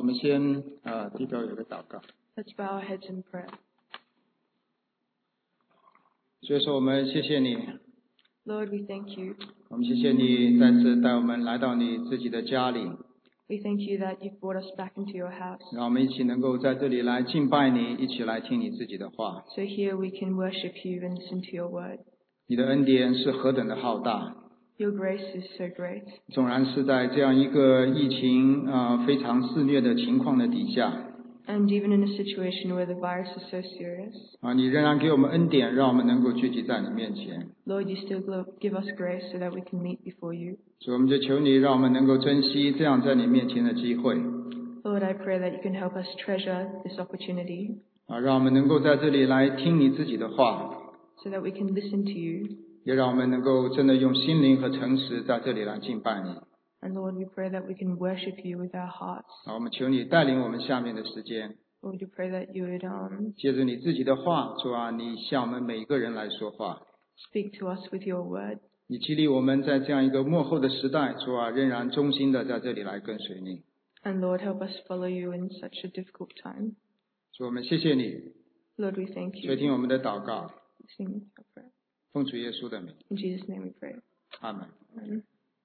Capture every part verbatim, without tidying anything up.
们先呃低头有个祷告。 Let's bow our heads in prayer. 所以说我们谢谢你， Lord, we thank you. 我们谢谢你再次带我们来到你自己的家里， We thank you that you've brought us back into your house. 让我们一起能够在这里来敬拜你，一起来听你自己的话。 So here we can worship you and listen to your word. 你的恩典是何等的浩大， Your grace is so great. 纵然是在这样一个疫情啊、呃、非常肆虐的情况的底下， And even in a situation where the virus is so serious, 啊，你仍然给我们恩典，让我们能够聚集在你面前。 Lord, you still glo- give us grace so that we can meet before you. 所以我们就求你，让我们能够珍惜这样在你面前的机会， Lord, I pray that you can help us treasure this opportunity 啊，让我们能够在这里来听你自己的话， so that we can listen to you. 也让我们能够真的用心灵和诚实在这里来敬拜你。 And Lord, we pray that we can worship you with our hearts. 啊，我们求你带领我们下面的时间， Lord, we pray that you would um, 借着你自己的话，主啊，你向我们每一个人来说话， speak to us with your word. 你激励我们在这样一个末后的时代，主啊，仍然忠心的在这里来跟随你。 And Lord, help us follow you in such a difficult time. 所以我们谢谢你， Lord, we thank 垂 you. 听我们的祷告， Sing our prayer. 奉主耶稣的名， In Jesus' name we pray. 阿门。 Amen.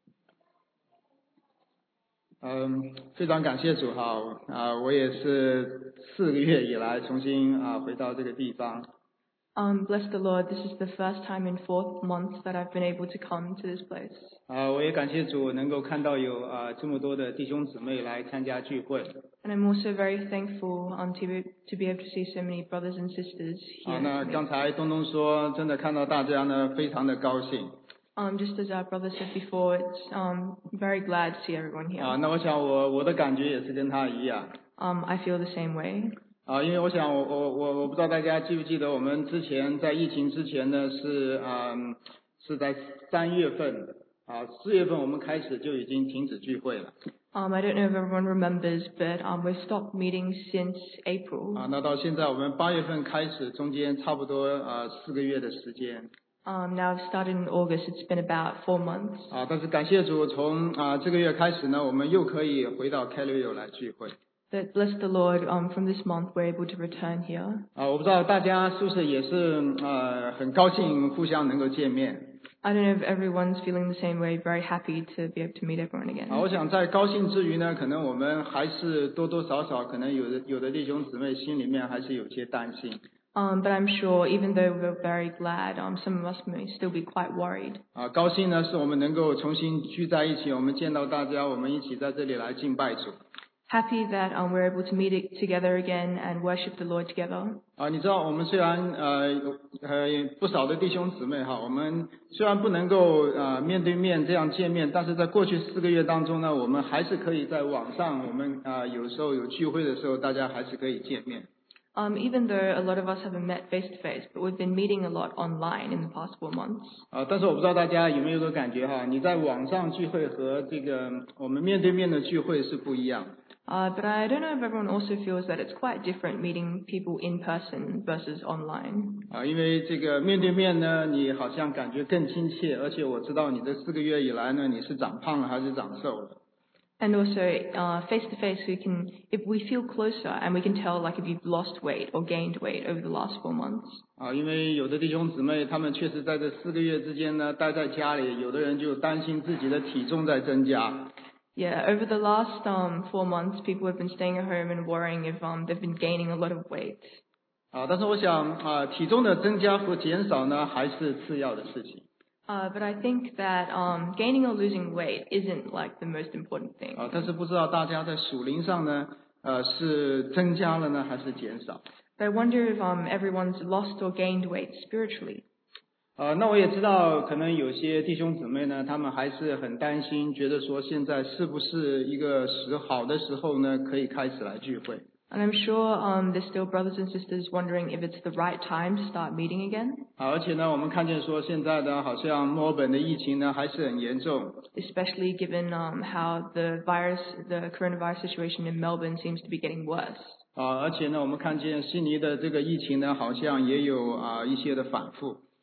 嗯，非常感谢主哈啊，我也是四个月以来重新啊回到这个地方 Um, bless the Lord, this is the first time in four months that I've been able to come to this place. 啊，我也感谢主能够看到有啊这么多的弟兄姊妹来参加聚会 And I'm also very thankful um, to, be, to be able to see so many brothers and sisters 啊。 here. 那 today. 刚才东东说，真的看到大家呢，非常的高兴 Um, just as our brother said before, it's um, very glad to see everyone here. 啊。那我想我我的感觉也是跟他一样 Um, I feel the same way. 啊，因为我想我我我我不知道大家记不记得，我们之前在疫情之前呢是啊是在三月份啊四月份我们开始就已经停止聚会了 Um, I don't know if everyone remembers, but um, we've stopped meeting since April. 啊。那到现在我们八月份开始，中间差不多啊四个月的时间 Um, now I've started in August. It's been about four months. 啊。但是感谢主，从啊这个月开始呢，我们又可以回到 Calvary 来聚会 But bless the Lord, um, from this month we're able to return here. 啊。我不知道大家是不是也是呃很高兴互相能够见面 I don't know if everyone's feeling the same way, very happy to be able to meet everyone 啊。 again. 我想在高兴之余呢，可能我们还是多多少少可能有的有的弟兄姊妹心里面还是有些担心 Um, but I'm sure even though we're very glad, um, some of us may still be quite worried. 啊。高兴呢是我们能够重新聚在一起，我们见到大家，我们一起在这里来敬拜主 Happy that um, we're able to meet it together again and worship the Lord together. 啊。你知道我们虽然呃有呃不少的弟兄姊妹哈，我们虽然不能够呃面对面这样见面，但是在过去四个月当中呢，我们还是可以在网上，我们啊、呃、有时候有聚会的时候，大家还是可以见面 Um, even though a lot of us haven't met face to face, but we've been meeting a lot online in the past four months. 啊。但是我不知道大家有没有个感觉哈，你在网上聚会和这个我们面对面的聚会是不一样的 Uh, but I don't know if everyone also feels that it's quite different meeting people in person versus online. 啊。因为这个面对面呢，你好像感觉更亲切，而且我知道你这四个月以来呢，你是长胖了还是长瘦了 And also, uh, face to face, we can, if we feel closer and we can tell like if you've lost weight or gained weight over the last four months. 啊。因为有的弟兄姊妹他们确实在这四个月之间呢待在家里，有的人就担心自己的体重在增加 Yeah, over the last um, four months, people have been staying at home and worrying if um, they've been gaining a lot of weight. 啊。但是我想啊，体重的增加和减少呢还是次要的事情 Uh, but I think that um, gaining or losing weight isn't like the most important thing. 啊。但是不知道大家在属灵上呢，呃是增加了呢还是减少 But I wonder if um, everyone's lost or gained weight spiritually. 啊。那我也知道，可能有些弟兄姊妹呢，他们还是很担心，觉得说现在是不是一个时好的时候呢，可以开始来聚会 And I'm sure um, there's still brothers and sisters wondering if it's the right time to start meeting again, 啊。而且呢，我们看见说现在呢，好像墨尔本的疫情呢还是很严重 especially given um, how the virus, the coronavirus situation in Melbourne seems to be getting worse. 啊。而且呢，我们看见悉尼的这个疫情呢，好像也有啊一些的反复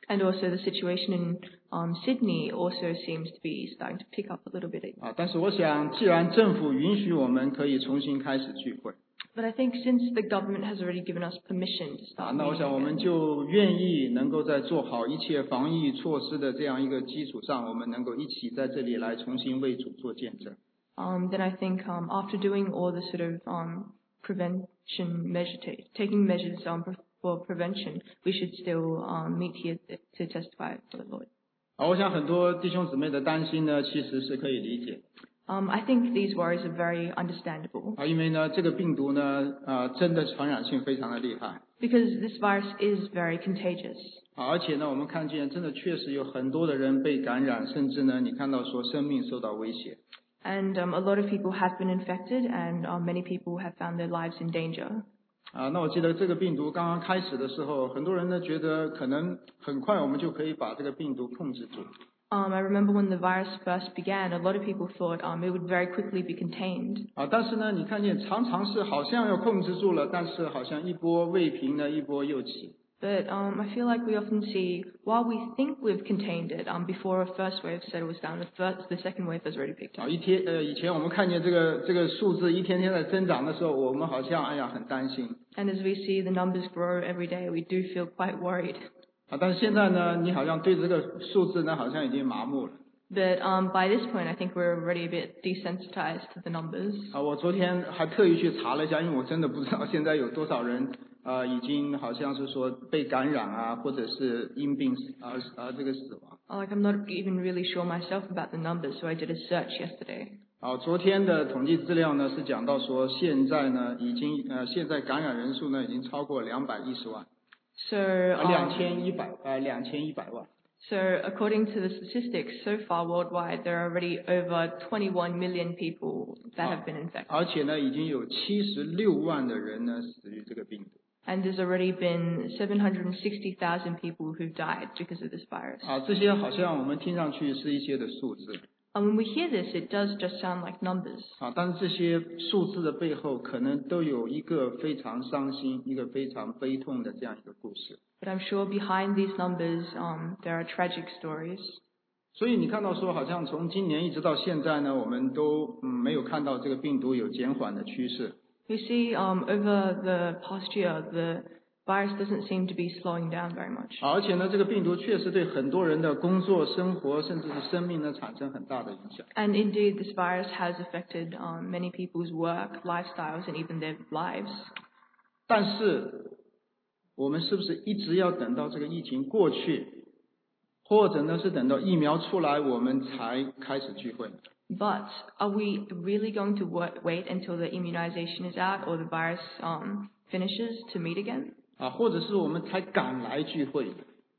And also the situation in um, Sydney also seems to be starting to pick up a little bit. 啊，但是我想，既然政府允许我们可以重新开始聚会， But I think since the government has already given us permission to 啊， start 那我 meeting 想我们 again, 就愿意能够在做好一切防疫措施的这样一个基础上，我们能够一起在这里来重新为主做见证。 um, then I think um, after doing all the sort of um, prevention measures, taking measures um, for prevention, we should still um, meet here to testify for the Lord. 啊，我想很多弟兄姊妹的担心呢，其实是可以理解。 Um, I think these worries are very understandable 啊，因为呢，这个病毒呢，啊，真的传染性非常的厉害。 because this virus is very contagious. 啊，而且呢，我们看见真的确实有很多的人被感染，甚至呢，你看到说生命受到威胁。 And um, a lot of people have been infected and um, many people have found their lives in danger. 啊，那我记得这个病毒刚刚开始的时候，很多人呢觉得可能很快我们就可以把这个病毒控制住。 Um, I remember when the virus first began, a lot of people thought um, it would very quickly be contained. 啊，但是呢，你看见常常是好像要控制住了，但是好像一波未平呢，一波又起。 But um, I feel like we often see, while we think we've contained it, um, before a first wave settles down, the, first, the second wave has already picked 啊， up. 一天呃，以前我们看见这个这个数字一天天在增长的时候，我们好像哎呀很担心。 And as we see the numbers grow every day, we do feel quite worried. 啊，但是现在呢，你好像对这个数字呢，好像已经麻木了。 But um, by this point, I think we're already a bit desensitized to the numbers. 啊，我昨天还特意去查了一下，因为我真的不知道现在有多少人啊、呃，已经好像是说被感染啊，或者是因病啊啊这个死亡。 Like, I'm not even really sure myself about the numbers, so I did a search yesterday. 啊，昨天的统计资料呢是讲到说，现在呢已经呃现在感染人数呢已经超过两百一十万， So, 啊两 um, 千一百呃两千一百万。 so according to the statistics, so far worldwide, there are already over twenty-one million people that have been infected. 而且呢，已经有七十六万的人呢死于这个病毒。 And there's already been seven hundred sixty thousand people who've died because of this virus. 啊，这些好像我们听上去是一些的数字。 And when we hear this, it does just sound like numbers. 啊，但是这些数字的背后，可能都有一个非常伤心、一个非常悲痛的这样一个故事。 But I'm sure behind these numbers, um, there are tragic stories. 所以你看到说，好像从今年一直到现在呢，我们都嗯没有看到这个病毒有减缓的趋势。 You see, um, over the past year, the virus doesn't seem to be slowing down very much. 啊而且呢，这个病毒确实对很多人的工作、生活，甚至是生命呢产生很大的影响。 And indeed, this virus has affected um, many people's work, lifestyles, and even their lives. 但是，我们是不是一直要等到这个疫情过去，或者呢是等到疫苗出来，我们才开始聚会？ But are we really going to wa- wait until the immunization is out or the virus um, finishes to meet again? 啊，或者是我们才赶来聚会？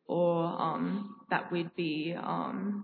Or um, that we'd be um,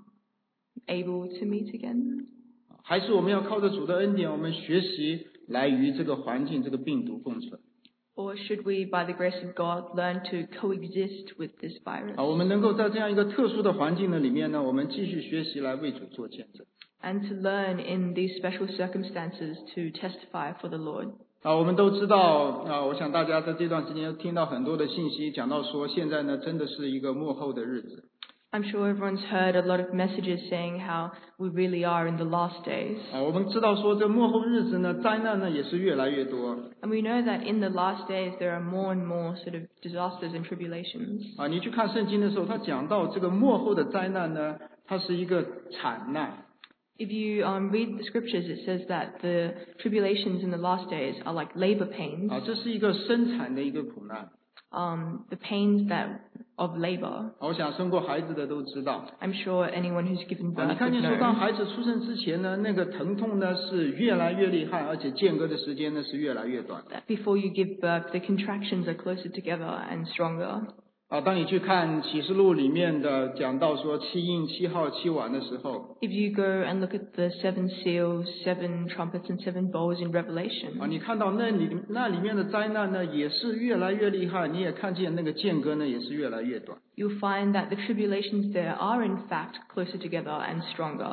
able to meet again? 还是我们要靠着主的恩典，我们学习来与这个环境、这个病毒共存？ Or should we, by the grace of God, learn to coexist with this virus? 啊，我们能够在这样一个特殊的环境的里面呢，我们继续学习来为主做见证。 And to learn in these special circumstances to testify for the Lord. 啊，我们都知道啊，我想大家在这段时间听到很多的信息，讲到说现在呢，真的是一个末后的日子。 I'm sure everyone's heard a lot of messages saying how we really are in the last days. 啊，我们知道说这末后日子呢，灾难呢也是越来越多。 And we know that in the last days there are more and more sort of disasters and tribulations. 啊，你去看圣经的时候，他讲到这个末后的灾难呢，它是一个惨难。 If you um, read the scriptures, it says that the tribulations in the last days are like labor pains, 啊，这是一个生产的一个苦难。 um, the pains that of labor. 啊，我想生过孩子的都知道。 I'm sure anyone who's given 啊，你 birth 看 would 见说，当 know 孩子出生之前呢，那个疼痛呢是越来越厉害，而且间隔的时间呢是越来越短。 that before you give birth, the contractions are closer together and stronger. 啊，当你去看启示录里面的讲到说七印、七号、七碗的时候， If you go and look at the seven seals, seven trumpets, and seven bowls in 啊， Revelation, 你看到那里那里面的灾难呢也是越来越厉害，你也看见那个间隔呢也是越来越短。 you'll find that the tribulations there are in fact closer together and stronger.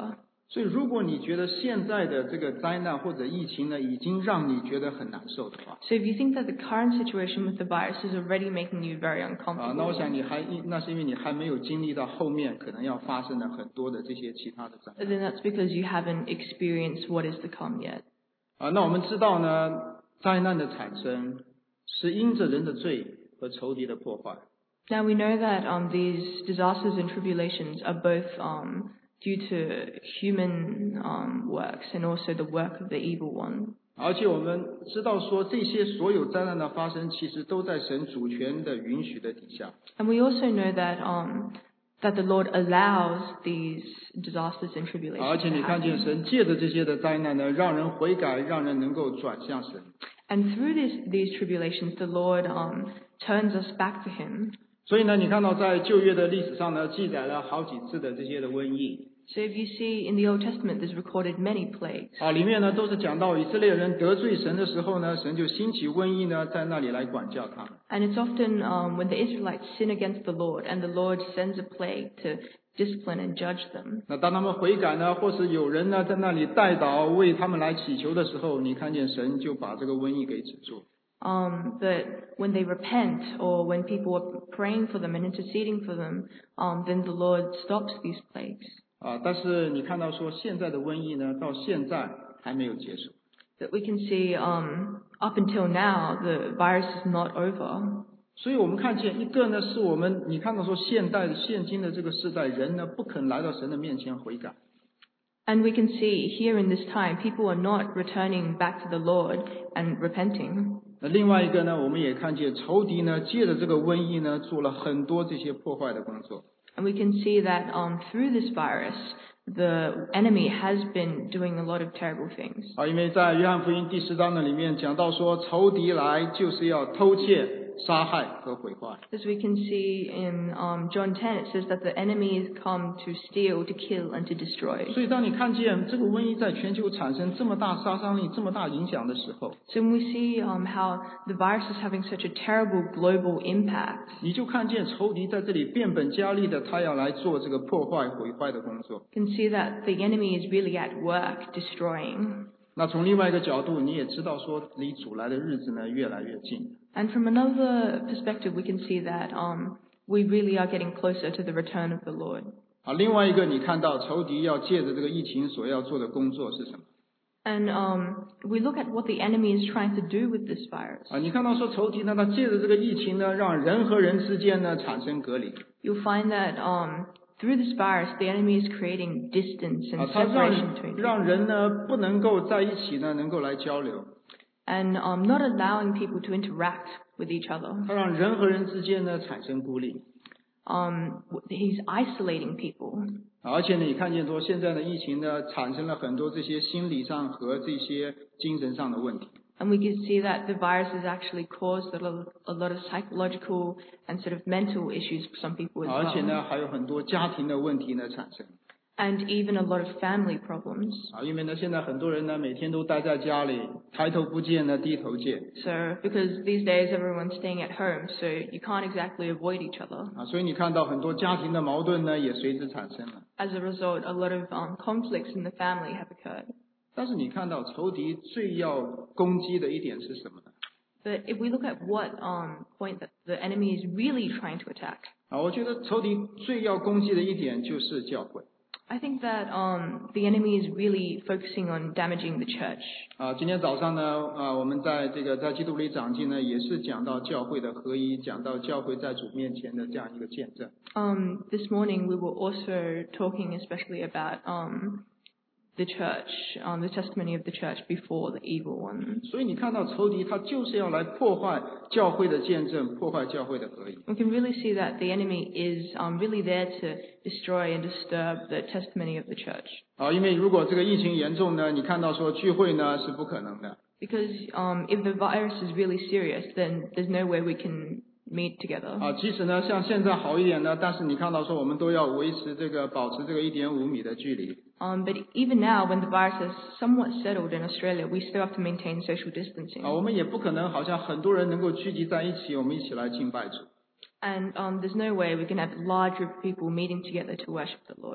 所以如果你觉得现在的这个灾难或者疫情呢，已经让你觉得很难受的话， So if you think that the current situation with the virus is already making you very 啊，那我 uncomfortable, 想你还那是因为你还没有经历到后面可能要发生的很多的这些其他的灾难。 then that's because you haven't experienced what is to come yet. 啊，那我们知道呢，灾难的产生是因着人的罪和仇敌的破坏。 Now we know that um, these disasters and tribulations are both um, due to human um, works and also the work of the evil one. 而且我们知道说，这些所有灾难的发生，其实都在神主权的允许的底下。 And we also know that um, that the Lord allows these disasters and 而 tribulations 且 to 你看见 happen. 神借着这些的灾难呢，让人悔改，让人能够转向神。 And through this, these tribulations, the Lord um, turns us back to Him. 所以呢，你看到在旧约的历史上呢，记载了好几次的这些的瘟疫。 So if you see in the Old Testament, there's recorded many plagues. 啊，里面呢都是讲到以色列人得罪神的时候呢，神就兴起瘟疫呢，在那里来管教他们。 And it's often um, when the Israelites sin against the Lord and the Lord sends a plague to discipline and judge them. 那当他们悔改呢，或是有人呢在那里代祷为他们来祈求的时候，你看见神就把这个瘟疫给止住。 Um, that when they repent or when people are praying for them and interceding for them, um, then the Lord stops these plagues. 啊，但是你看到说现在的瘟疫呢，到现在还没有结束。 That we can see um, up until now, the virus is not over. 所以我们看见一个呢，是我们你看到说现代的现今的这个时代，人呢不肯来到神的面前悔改。 And we can see here in this time, people are not returning back to the Lord and repenting. 那另外一个呢，我们也看见仇敌呢，借着这个瘟疫呢，做了很多这些破坏的工作。 And we can see that um, through this virus, the enemy has been doing a lot of terrible things. 啊，因为在约翰福音第十章的里面讲到说，仇敌来就是要偷窃、杀害和毁坏。 As we can see in um, John ten, it says that the enemy has come to steal, to kill, and to destroy. 所以当你看见这个瘟疫在全球产生这么大杀伤力、这么大影响的时候， So when we see um, how the virus is having such a terrible global impact, 你就看见仇敌在这里变本加厉的，他要来做这个破坏、毁坏的工作。 you can see that the enemy is really at work destroying. 那从另外一个角度，你也知道说，离主来的日子呢越来越近。 And from another perspective, we can see that um, we really are getting closer to the return of the Lord. 啊，另外一个你看到仇敌要借着这个疫情所要做的工作是什么？ And um, we look at what the enemy is trying to do with this virus. 啊，你看到说仇敌呢，他借着这个疫情呢，让人和人之间呢产生隔离。 You'll find that um, through this virus, the enemy is creating distance 啊， and 他 separation between 让 people. 让人呢不能够在一起呢，能够来交流。 And um, not allowing people to interact with each other. 他让人和人之间呢产生孤立。 Um, he's isolating people. 啊，而且呢，你看见说现在的疫情呢，产生了很多这些心理上和这些精神上的问题。 And we can see that the virus has actually caused a lot of, a lot of psychological and sort of mental issues for some people as 而且 well. 呢，还有很多家庭的问题呢产生。 And even a lot of family problems. 啊，因为呢，现在很多人呢每天都待在家里，抬头不见呢低头见。 So, because these days everyone's staying at home, so you can't exactly avoid each other. 啊，所以你看到很多家庭的矛盾呢也随之产生了。 As a result, a lot of um, conflicts in the family have occurred. 但是你看到仇敌最要攻击的一点是什么呢？ But if we look at what um, point that the enemy is really trying to attack, 啊，我觉得仇敌最要攻击的一点就是教会。 I think that um, the enemy is really focusing on damaging the church. 啊，今天早上呢，啊，我们在这个在基督里长进呢，也是讲到教会的合一，讲到教会在主面前的这样一个见证。 Um, this morning we were also talking especially about um, the church, um, the testimony of the church before the evil one. 所以你看到仇敌他就是要来破坏教会的见证，破坏教会的合一。 We can really see that the enemy is um, really there to destroy and disturb the testimony of the church. 啊，因为如果这个疫情严重呢，你看到说聚会呢是不可能的。 Because um, if the virus is really serious, then there's no way we can meet together. 啊，即使呢像现在好一点呢，但是你看到说我们都要维持这个保持这个一点五米的距离。 Um, but even now, when the virus is somewhat settled in Australia, we still have to maintain social distancing. 啊，我们也不可能好像很多人能够聚集在一起，我们一起来敬拜主。 And um, there's no way we can have a large group of people meeting together to worship the Lord.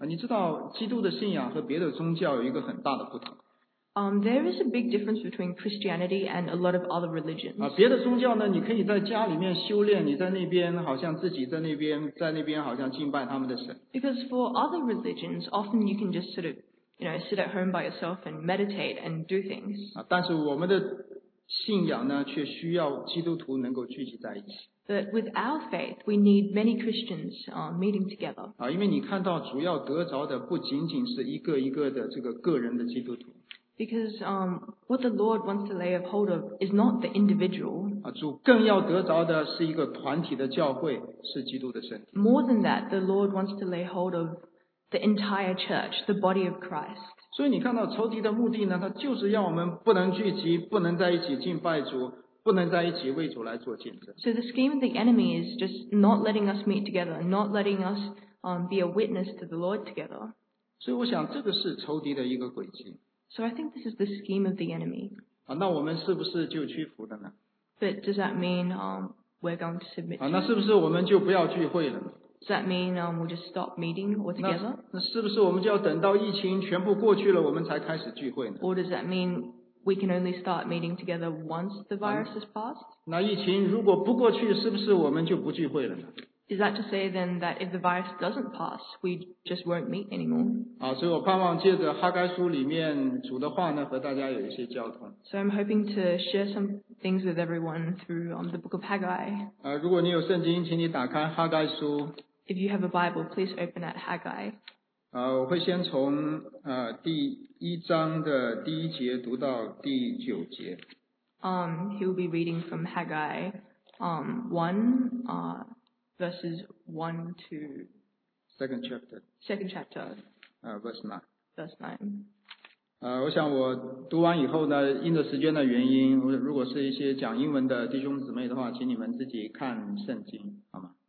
啊，你知道基督的信仰和别的宗教有一个很大的不同。 Um, there is a big difference between Christianity and a lot of other religions. 啊，别的宗教呢，你可以在家里面修炼，你在那边好像自己在那边在那边好像敬拜他们的神。 Because for other religions, often you can just sort of, you know, sit at home by yourself and meditate and do things. 啊，但是我们的信仰呢，却需要基督徒能够聚集在一起。 But with our faith, we need many Christians uh, meeting together. 啊，因为你看到主要得着的不仅仅是一个一个的这个个人的基督徒。 Because um, what the Lord wants to lay hold of is not the individual. 啊，主更要得着的是一个团体的教会，是基督的身体。 More than that, the Lord wants to lay hold of the entire church, the body of Christ. 所以你看到仇敌的目的呢，他就是让我们不能聚集，不能在一起敬拜主，不能在一起为主来做见证。 So the scheme of the enemy is just not letting us meet together, not letting us um, be a witness to the Lord together. 所以我想这个是仇敌的一个轨迹。 So I think this is the scheme of the enemy. 啊，那我们是不是就屈服了呢？ But does that mean um, we're going to submit 啊， to 那 it? 是不是我们就不要聚会了呢？ Does that mean um, we'll just stop meeting 那 altogether? 那是不是我们就要等到疫情全部过去了，我们才开始聚会呢？ Or does that mean we can only start meeting together once the virus has passed? 那疫情如果不过去，是不是我们就不聚会了呢？ Is that to say then that if the virus doesn't pass, we just won't meet anymore? 啊，所以我盼望借着哈该书里面主的话呢，和大家有一些交通。 So I'm hoping to share some things with everyone through um, the book of Haggai. 啊，如果你有圣经，请你打开哈该书。 If you have a Bible, please open at Haggai. 啊，我会先从呃第一章的第一节读到第九节。 Um, he will be reading from Haggai um, one, uh, verses one to Second chapter， second chapter, 呃 ，verse nine。 verse nine. 呃，我想我读完以后呢，因着时间的原因，如如果是一些讲英文的弟兄姊妹的话，请你们自己看圣经，好吗？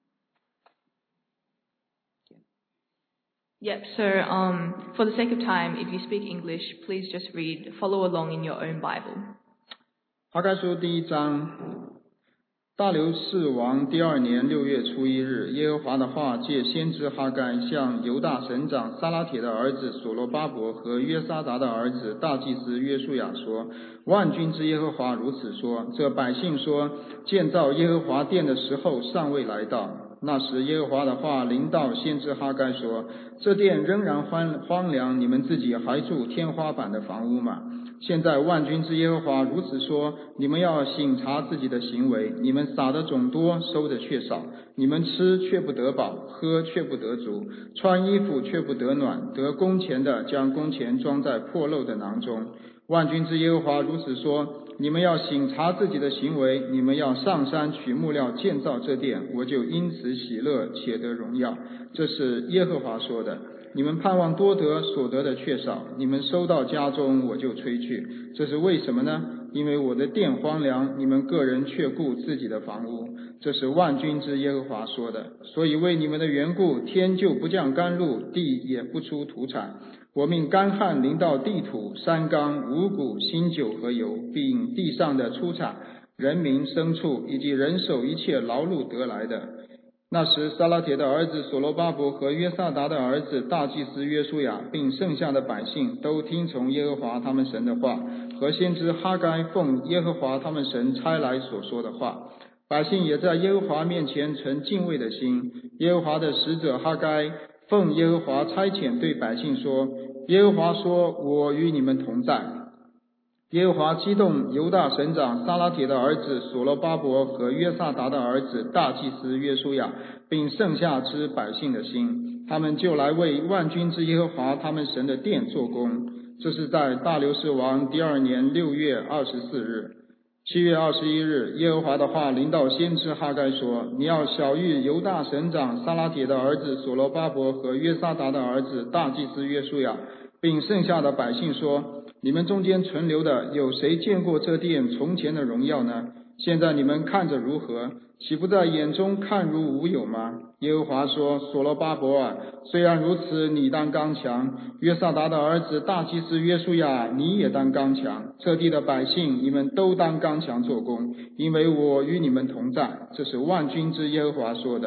Yep, so um, for the sake of time, if you speak English, please just read, follow along in your own Bible. 哈该书第一章，大流士王第二年六月初一日，耶和华的话借先知哈该向犹大省长撒拉铁的儿子所罗巴伯和约沙达的儿子大祭司约书亚说：万军之耶和华如此说，这百姓说，建造耶和华殿的时候尚未来到。那时耶和华的话临到先知哈该说：这殿仍然荒荒凉，你们自己还住天花板的房屋吗？现在万军之耶和华如此说，你们要省察自己的行为，你们撒的种多，收的却少，你们吃却不得饱，喝却不得足，穿衣服却不得暖，得工钱的将工钱装在破漏的囊中。万军之耶和华如此说，你们要省察自己的行为，你们要上山取木料建造这殿，我就因此喜乐且得荣耀。这是耶和华说的。你们盼望多得，所得的却少，你们收到家中，我就吹去。这是为什么呢？因为我的殿荒凉，你们个人却顾自己的房屋。这是万军之耶和华说的。所以为你们的缘故，天就不降甘露，地也不出土产。我命干旱临到地土、山冈、五谷、新酒和油，并地上的出产、人民、牲畜以及人手一切劳碌得来的。那时撒拉铁的儿子所罗巴伯和约萨达的儿子大祭司约书亚，并剩下的百姓都听从耶和华他们神的话，和先知哈该奉耶和华他们神差来所说的话。百姓也在耶和华面前存敬畏的心。耶和华的使者哈该奉耶和华差遣对百姓说：耶和华说，我与你们同在。耶和华激动犹大省长撒拉铁的儿子所罗巴伯和约萨达的儿子大祭司约书亚，并剩下之百姓的心，他们就来为万军之耶和华他们神的殿做工。这是在大流士王第二年六月二十四日。七月二十一日，耶和华的话临到先知哈该说：你要晓谕犹大省长撒拉铁的儿子所罗巴伯和约萨达的儿子大祭司约书亚，并剩下的百姓说：你们中间存留的有谁见过这殿从前的荣耀呢？现在你们看着如何？岂不在眼中看如无有吗？耶和华说：所罗巴伯啊，虽然如此，你当刚强；约萨达的儿子大祭司约书亚，你也当刚强。这地的百姓，你们都当刚强做工，因为我与你们同在。这是万军之耶和华说的。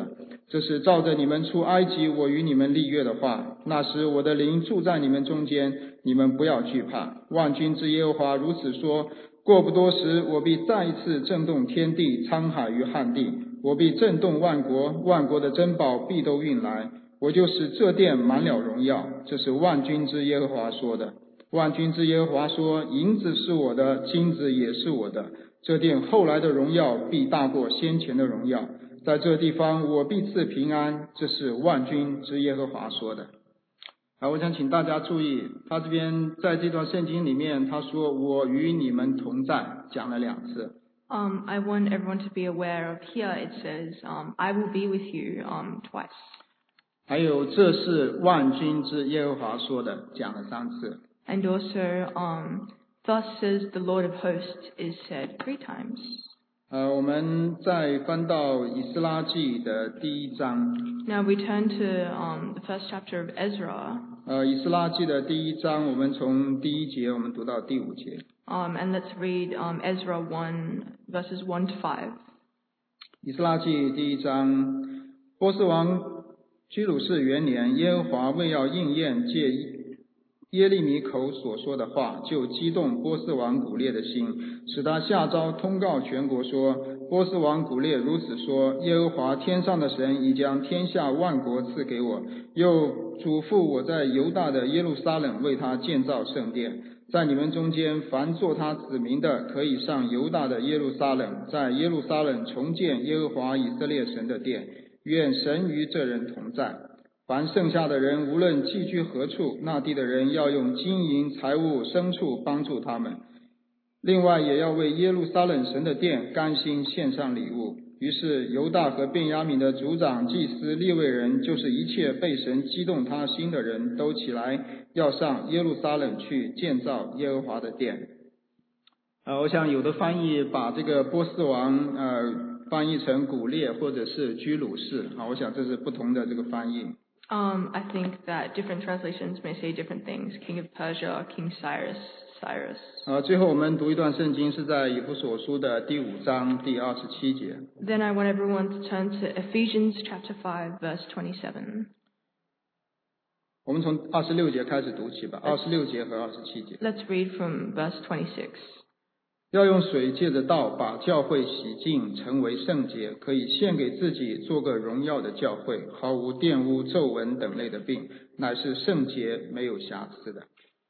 这是照着你们出埃及我与你们立约的话，那时我的灵住在你们中间，你们不要惧怕。万军之耶和华如此说，过不多时，我必再一次震动天地、沧海与旱地，我必震动万国，万国的珍宝必都运来，我就使这殿满了荣耀。这是万军之耶和华说的。万军之耶和华说，银子是我的，金子也是我的，这殿后来的荣耀必大过先前的荣耀，在这地方我必赐平安。这是万军之耶和华说的。好，我想请大家注意，他这边在这段圣经里面，他说我与你们同在，讲了两次。 Um, I want everyone to be aware of here it says, um, I will be with you um, twice. 还有这是万军之耶和华说的，讲了三次。 And also, um, thus says the Lord of hosts is said three times. 呃，我们再翻到以斯拉记的第一章。 Now we turn to um, the first chapter of Ezra. 呃，以斯拉记的第一章，我们从第一节我们读到第五节。 Um, and let's read um, Ezra one, verses one to five. 以斯拉记第一章，波斯王居鲁士元年，耶和华为要应验借耶利米口所说的话，就激动波斯王古列的心，使他下诏通告全国说，波斯王古列如此说，耶和华天上的神已将天下万国赐给我，又嘱咐我在犹大的耶路撒冷为他建造圣殿，在你们中间凡做他子民的，可以上犹大的耶路撒冷，在耶路撒冷重建耶和华以色列神的殿，愿神与这人同在。凡剩下的人，无论寄居何处，那地的人要用金银财物牲畜帮助他们，另外也要为耶路撒冷神的殿甘心献上礼物。于是犹大和便雅悯的族长、祭司、利未人，就是一切被神激动他心的人，都起来要上耶路撒冷去建造耶和华的殿。呃，我想有的翻译把这个波斯王呃翻译成古列或者是居鲁士啊，我想这是不同的这个翻译。 Um, I think that different translations may say different things. King of Persia, King Cyrus, Cyrus. 呃，最后我们读一段圣经，是在以弗所书的第五章第二十七节。 Then I want everyone to turn to Ephesians chapter five, verse twenty-seven. 我们从二十六节开始读起吧，二十六节和二十七节。 Let's read from verse twenty-six. 要用水借着道把教会洗净，成为圣洁，可以献给自己，做个荣耀的教会，毫无玷污、皱纹等类的病，乃是圣洁，没有瑕疵的。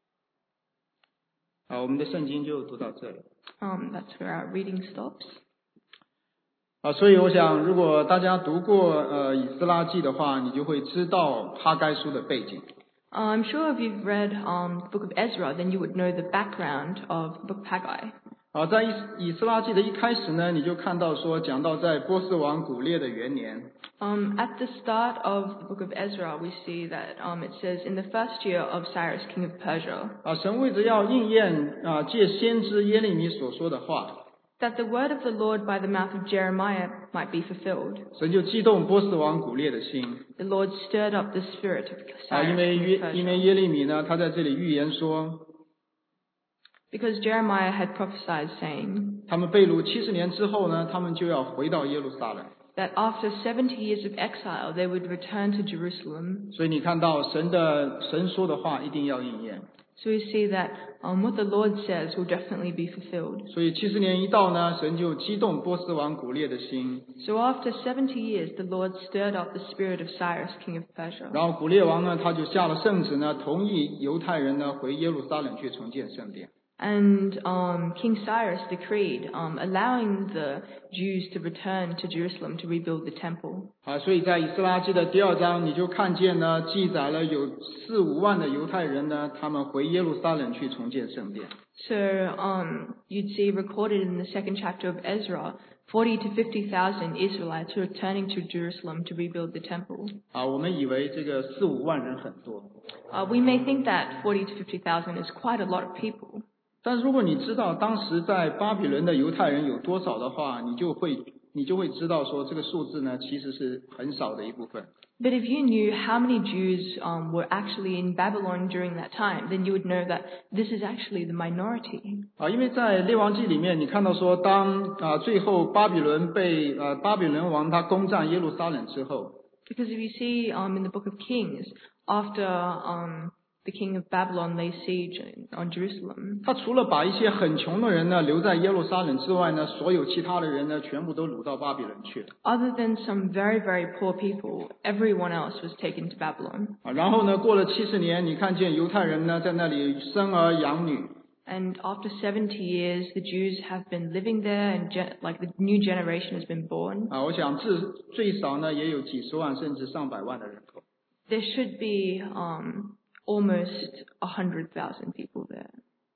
好，我们的圣经就读到这里。 Um, that's where our reading stops. 啊，所以我想，如果大家读过呃以斯拉记的话，你就会知道哈该书的背景。 Uh, I'm sure if you've read um, the book of Ezra, then you would know the background of the book of Haggai. 啊，在以以斯拉记的一开始呢，你就看到说，讲到在波斯王古列的元年。 Um, at the start of the book of Ezra, we see that um, it says, in the first year of Cyrus, king of Persia. 啊，神为着要应验啊借先知耶利米所说的话。 That the word of the Lord by the mouth of Jeremiah might be fulfilled. 神就激动波斯王古列的心。 The Lord stirred up the spirit of Cyrus, 啊，因为 king of 因为 Persia. 耶利米呢，他在这里预言说， Because Jeremiah had prophesied, saying 他们被掳七十年之后呢，他们就要回到耶路撒冷。 that after seventy years of exile, they would return to Jerusalem. 所以你看到神的神说的话一定要应验。 So we see that um, what the Lord says will definitely be fulfilled. 所以七十年一到呢，神就激动波斯王古列的心。 So after seventy years, the Lord stirred up the spirit of Cyrus, king of Persia. 然后古列王呢，他就下了圣旨呢，同意犹太人呢回耶路撒冷去重建圣殿。 And um, King Cyrus decreed um, allowing the Jews to return to Jerusalem to rebuild the temple. 啊，所以在以斯拉记的第二章，你就看见呢，记载了有四五万的犹太人呢，他们回耶路撒冷去重建圣殿。 So um, you'd see recorded in the second chapter of Ezra, forty to fifty thousand Israelites returning to Jerusalem to rebuild the temple. 啊，我们以为这个四五万人很多， Uh, we may think that forty to fifty thousand is quite a lot of people. 但如果你知道当时在巴比伦的犹太人有多少的话，你就会你就会知道说这个数字呢其实是很少的一部分。 But if you knew how many Jews um, were actually in Babylon during that time, then you would know that this is actually the minority. 啊，因为在列王记里面，你看到说当啊最后巴比伦被呃巴比伦王他攻占耶路撒冷之后。 Because if you see um, in the book of Kings, after um, the king of Babylon laid siege on Jerusalem, 他除了把一些很穷的人呢留在耶路撒冷之外呢，所有其他的人呢全部都掳到巴比伦去了。 other than some very, very poor people, everyone else was taken to Babylon. 啊，然后呢，过了七十年，你看见犹太人呢在那里生儿养女。 And after seventy years, the Jews have been living there, and ge- like the new generation has been born. 啊，我想至最少呢也有几十万甚至上百万的人口。 There should be um, almost a hundred thousand people there.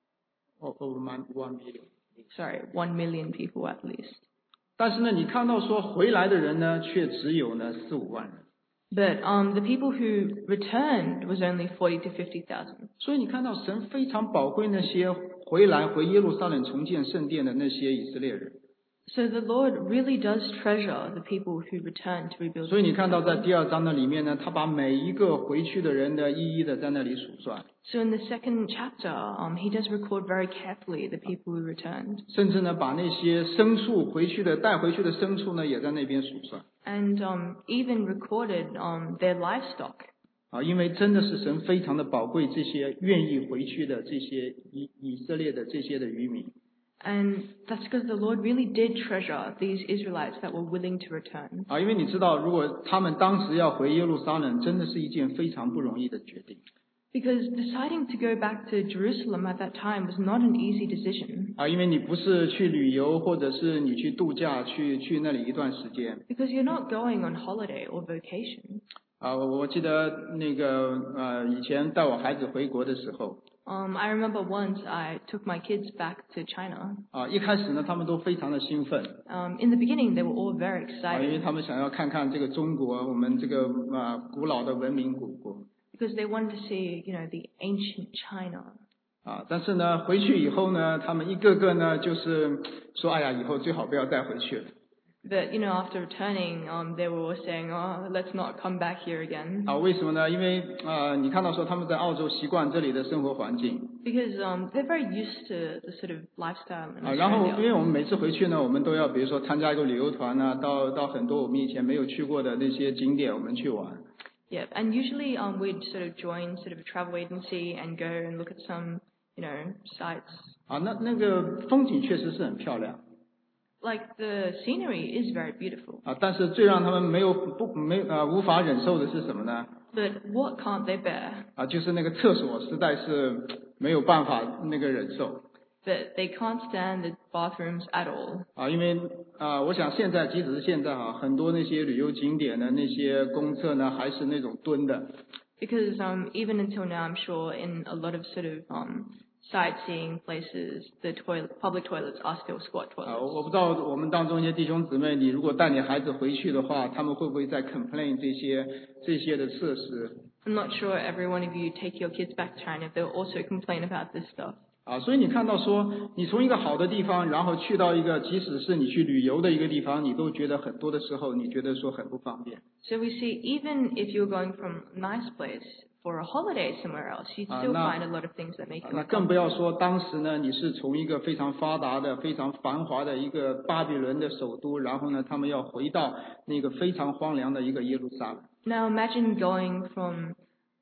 Oh, over one one million. Sorry, one million people at least. 但是呢，你看到说回来的人呢，却只有呢四五万人。 But um, the people who returned was only forty to fifty thousand. 所以你看到神非常宝贵那些回来回耶路撒冷重建圣殿的那些以色列人。 So the Lord really does treasure the people who return to rebuild. 所以你看到在第二章的里面呢，他把每一个回去的人呢，一一的在那里数算， So in the second chapter, um, he does record very carefully the people who returned. 甚至呢把那些牲畜回去的带回去的牲畜呢，也在那边数算。 And um, even recorded um, their livestock. 啊，因为真的是神非常的宝贵这些愿意回去的这些以以色列的这些的渔民。 And that's because the Lord really did treasure these Israelites that were willing to return. 啊，因为你知道，如果他们当时要回耶路撒冷，真的是一件非常不容易的决定。 Because deciding to go back to Jerusalem at that time was not an easy decision. 啊，因为你不是去旅游，或者是你去度假，去去那里一段时间。 Because you're not going on holiday or vacation. 啊，我我记得那个呃，以前带我孩子回国的时候， Um, I remember once I took my kids back to China. 啊，一开始呢，他们都非常的兴奋， Um, in the beginning, they were all very 啊，因为 excited 他们想要看看这个中国，我们这个啊古老的文明古国。 because they wanted to see, you know, the ancient China. 啊，但是呢，回去以后呢，他们一个个呢，就是说，哎呀，以后最好不要再回去了。 But, you know, after returning, um, they were all saying, oh, let's not come back here again. 啊，为什么呢？因为啊，你看到说他们在澳洲习惯这里的生活环境。 Because um, they're very used to the sort of lifestyle in 啊，然后因 Australia. 为我们每次回去呢，我们都要比如说参加一个旅游团呢，到到很多我们以前没有去过的那些景点，我们去玩。 Yeah, and usually um, we'd sort of join sort of a travel agency and go and look at some, you know, sites. 啊，那那个风景确实是很漂亮。 Like the scenery is very beautiful. 啊，但是最让他们没有不没呃无法忍受的是什么呢？ But what can't they bear? 啊，就是那个厕所实在是没有办法那个忍受。 But they can't stand the bathrooms at all. 啊，因为啊，我想现在即使是现在啊，很多那些旅游景点的那些公厕呢，还是那种蹲的。 Because um, even until now, I'm sure in a lot of sort of um, sightseeing places, the toilet, public toilets are still squat 啊， toilets. 我我不知道我们当中一些弟兄姊妹，你如果带你孩子回去的话，他们会不会再 complain 这些这些的设施？ I'm not sure every one of you take your kids back to China if they'll also complain about this stuff. 啊，所以你看到说，你从一个好的地方，然后去到一个即使是你去旅游的一个地方，你都觉得很多的时候，你觉得说很不方便。 So we see even if you're going from a nice place for a holiday somewhere else, you'd Ah, still na- find a lot of things that make 啊 you 那更不 uncomfortable. 要说当时呢，你是从一个非常发达的、非常繁华的一个巴比伦的首都，然后呢，他们要回到那个非常荒凉的一个耶路撒冷。 Now imagine going from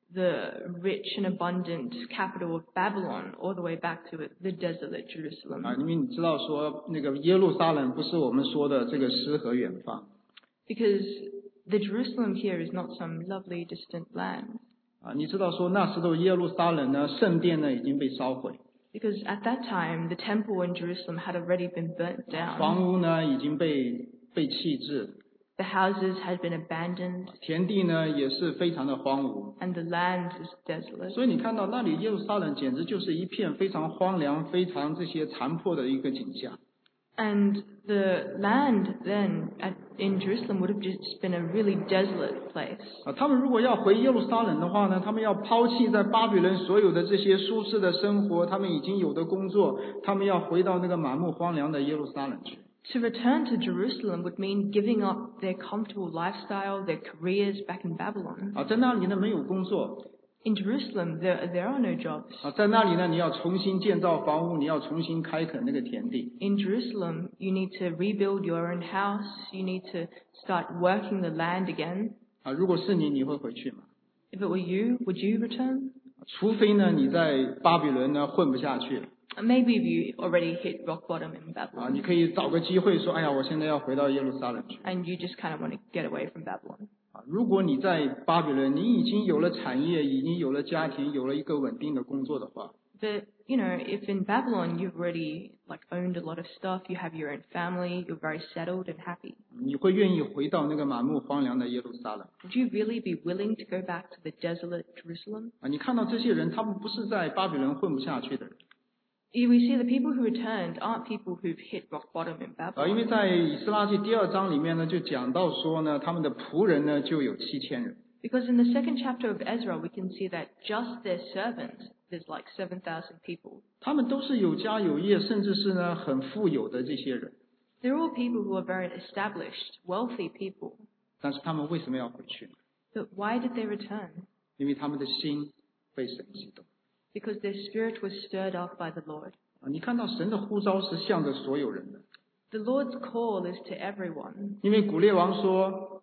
the rich and abundant capital of Babylon all the way back to the desolate Jerusalem. 啊，因为你知道说那个耶路撒冷不是我们说的这个诗和远方。 Because the Jerusalem here is not some lovely distant land. 啊，你知道说那时候耶路撒冷呢，圣殿呢已经被烧毁， Because at that time, the temple in Jerusalem had already been burnt down. 房屋呢已经被被弃置， The houses had been abandoned, 田地呢也是非常的荒芜。 and the land is desolate. 所以你看到那里耶路撒冷简直就是一片非常荒凉、非常这些残破的一个景象。 And the land then at, in Jerusalem would have just been a really desolate place. 啊，他们如果要回耶路撒冷的话呢，他们要抛弃在巴比伦所有的这些舒适的生活，他们已经有的工作，他们要回到那个满目荒凉的耶路撒冷去。 To return to Jerusalem would mean giving up their comfortable lifestyle, their careers back in Babylon. 啊，在那里呢没有工作， In Jerusalem, there, there are no jobs. 啊，在那里呢你要重新建造房屋，你要重新开垦那个田地。 In Jerusalem, you need to rebuild your own house. You need to start working the land again. 啊，如果是你，你会回去吗？ If it were you, would you return? 除非呢你在巴比伦呢混不下去了 And maybe you already hit rock bottom in 啊， Babylon, 你可以找个机会说，哎呀，我现在要回到耶路撒冷去 and you just kind of want to get away from Babylon. 啊。如果你在巴比伦，你已经有了产业，已经有了家庭，有了一个稳定的工作的话， But, you know, if in Babylon you've already like owned a lot of stuff, you have your own family, you're very settled and happy, 你会愿意回到那个满目荒凉的耶路撒冷 would you really be willing to go back to the desolate Jerusalem? 啊？你看到这些人，他们不是在巴比伦混不下去的人 You- We see the people who returned aren't people who've hit rock bottom in 啊，因为 Babylon. 在以斯拉记第二章里面呢，就讲到说呢，他们的仆人呢就有七千人。 Because in the second chapter of Ezra, we can see that just their servants, there's like seven thousand people. 他们都是有家有业，甚至是呢很富有的这些人， They're all people who are very established, wealthy people. 但是他们为什么要回去呢？ But why did they return? 因为他们的心被神激动 Because their spirit was stirred up by the Lord. 啊！你看到神的呼召是向着所有人的， The Lord's call is to everyone. 因为古列王说，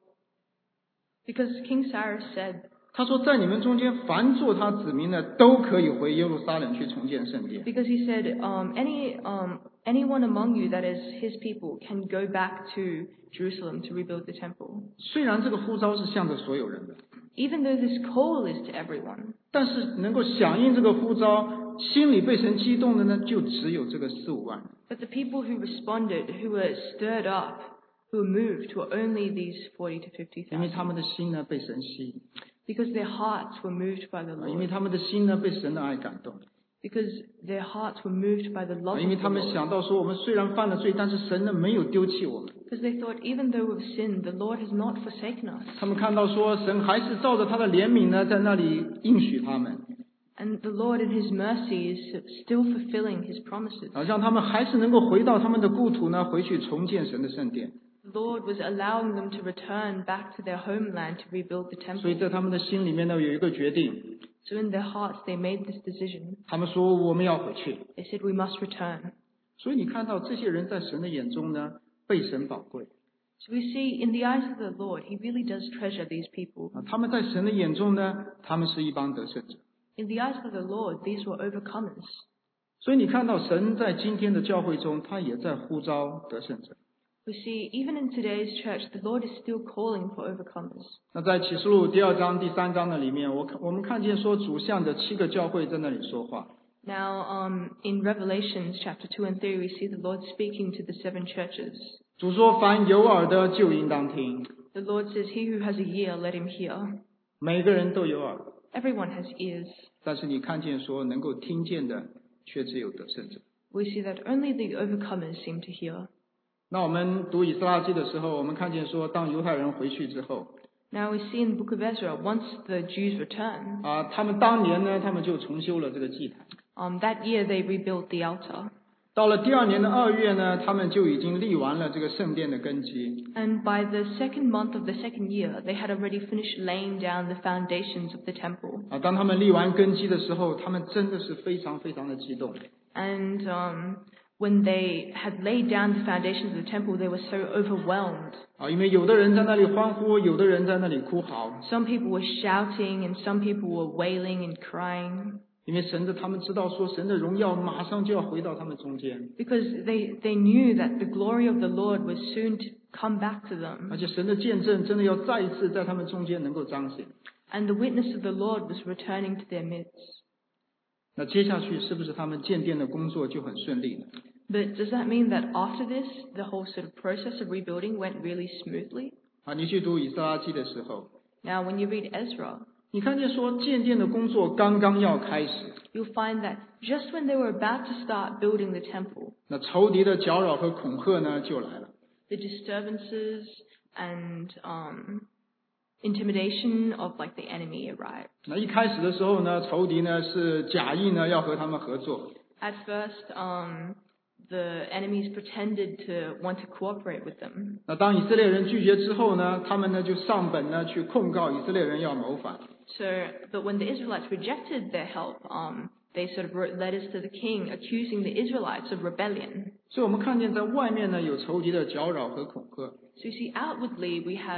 Because King Cyrus said, 他说在你们中间凡做他子民的，都可以回耶路撒冷去重建圣殿。 because he said, um, any, um, anyone among you that is his people can go back to Jerusalem to rebuild the temple. 虽然这个呼召是向着所有人的， Even though this call is to everyone, 但是能够响应这个呼召，心里被神激动的呢，就只有这个四五万人。 but the people who responded, who were stirred up, who were moved, were only these forty to fifty 因为 thousand. 他们的心呢被神吸引， Because their hearts were moved by the 啊因为 Lord. 他们的心呢被神的爱感动， Because their hearts were moved by the 啊 love 因为 of 他 the 们 Lord. 想到说，我们虽然犯了罪，但是神呢没有丢弃我们。 Because they thought, even though we've sinned, the Lord has not forsaken us. 他们看到说，神还是照着他的怜悯呢，在那里应许他们， And the Lord in His mercy is still fulfilling His promises. 啊，让他们还是能够回到他们的故土呢，回去重建神的圣殿。 The Lord was allowing them to return back to their homeland to rebuild the 所以 temple. 在他们的心里面呢，有一个决定， So in their hearts, they made this decision. 他们说我们要回去。 They said, we must return. 所以你看到这些人在神的眼中呢，被神宝贵 So we see in the eyes of the Lord, He really does treasure these people. 啊，他们在神的眼中呢，他们是一帮得胜者。 In the eyes of the Lord, these were overcomers. 所以你看到神在今天的教会中，他也在呼召得胜者。 We see, even in today's church, the Lord is still calling for overcomers. 那在启示录第二章、第三章的里面，我看我们看见说主向着七个教会在那里说话。 Now, um, in Revelations chapter two and three, we see the Lord speaking to the seven churches. 主说：“凡有耳的就应当听。 The Lord says, he who has a ear, let him hear. ” 每个人都有耳， Everyone has ears. 但是你看见说能够听见的，却只有得胜者。 We see that only the overcomers seem to hear. 那我们读以斯拉记的时候，我们看见说，当犹太人回去之后， Now we see in the book of Ezra, once the Jews return, 啊，他们当年呢，他们就重修了这个祭坛。 um, that year they rebuilt the altar. 到了第二年的二月呢，他们就已经立完了这个圣殿的根基。 And by the second month of the second year, they had already finished laying down the foundations of the temple. 啊，当他们立完根基的时候，他们真的是非常非常的激动。 And um, when they had laid down the foundations of the temple, they were so overwhelmed. 啊，因为有的人在那里欢呼，有的人在那里哭嚎， Some people were shouting and some people were wailing and crying 因为神的他们知道说，神的荣耀马上就要回到他们中间， because they, they knew that the glory of the Lord was soon to come back to them. 而且神的见证真的要再一次在他们中间能够彰显。 And the witness of the Lord was returning to their midst. 那接下去是不是他们建殿的工作就很顺利呢？ But does that mean that after this, the whole sort of process of rebuilding went really smoothly? 啊，你去读以斯拉记的时候， Now, when you read Ezra, 你看见说建殿的工作刚刚要开始， you'll find that just when they were about to start building the temple, 那仇敌的搅扰和恐吓呢就来了。 the disturbances and um, intimidation of like the enemy arrived. 那一开始的时候呢，仇敌呢是假意呢要和他们合作， At first, um, the enemies pretended to want to cooperate with them. 那当以色列人拒绝之后呢，他们呢就上本呢去控告以色列人要谋反。 So, but when the Israelites rejected their help, um, they sort of wrote letters to the king accusing the Israelites of rebellion. 所以我们看见在外面呢有仇敌的搅扰和恐吓， So you see, outwardly we have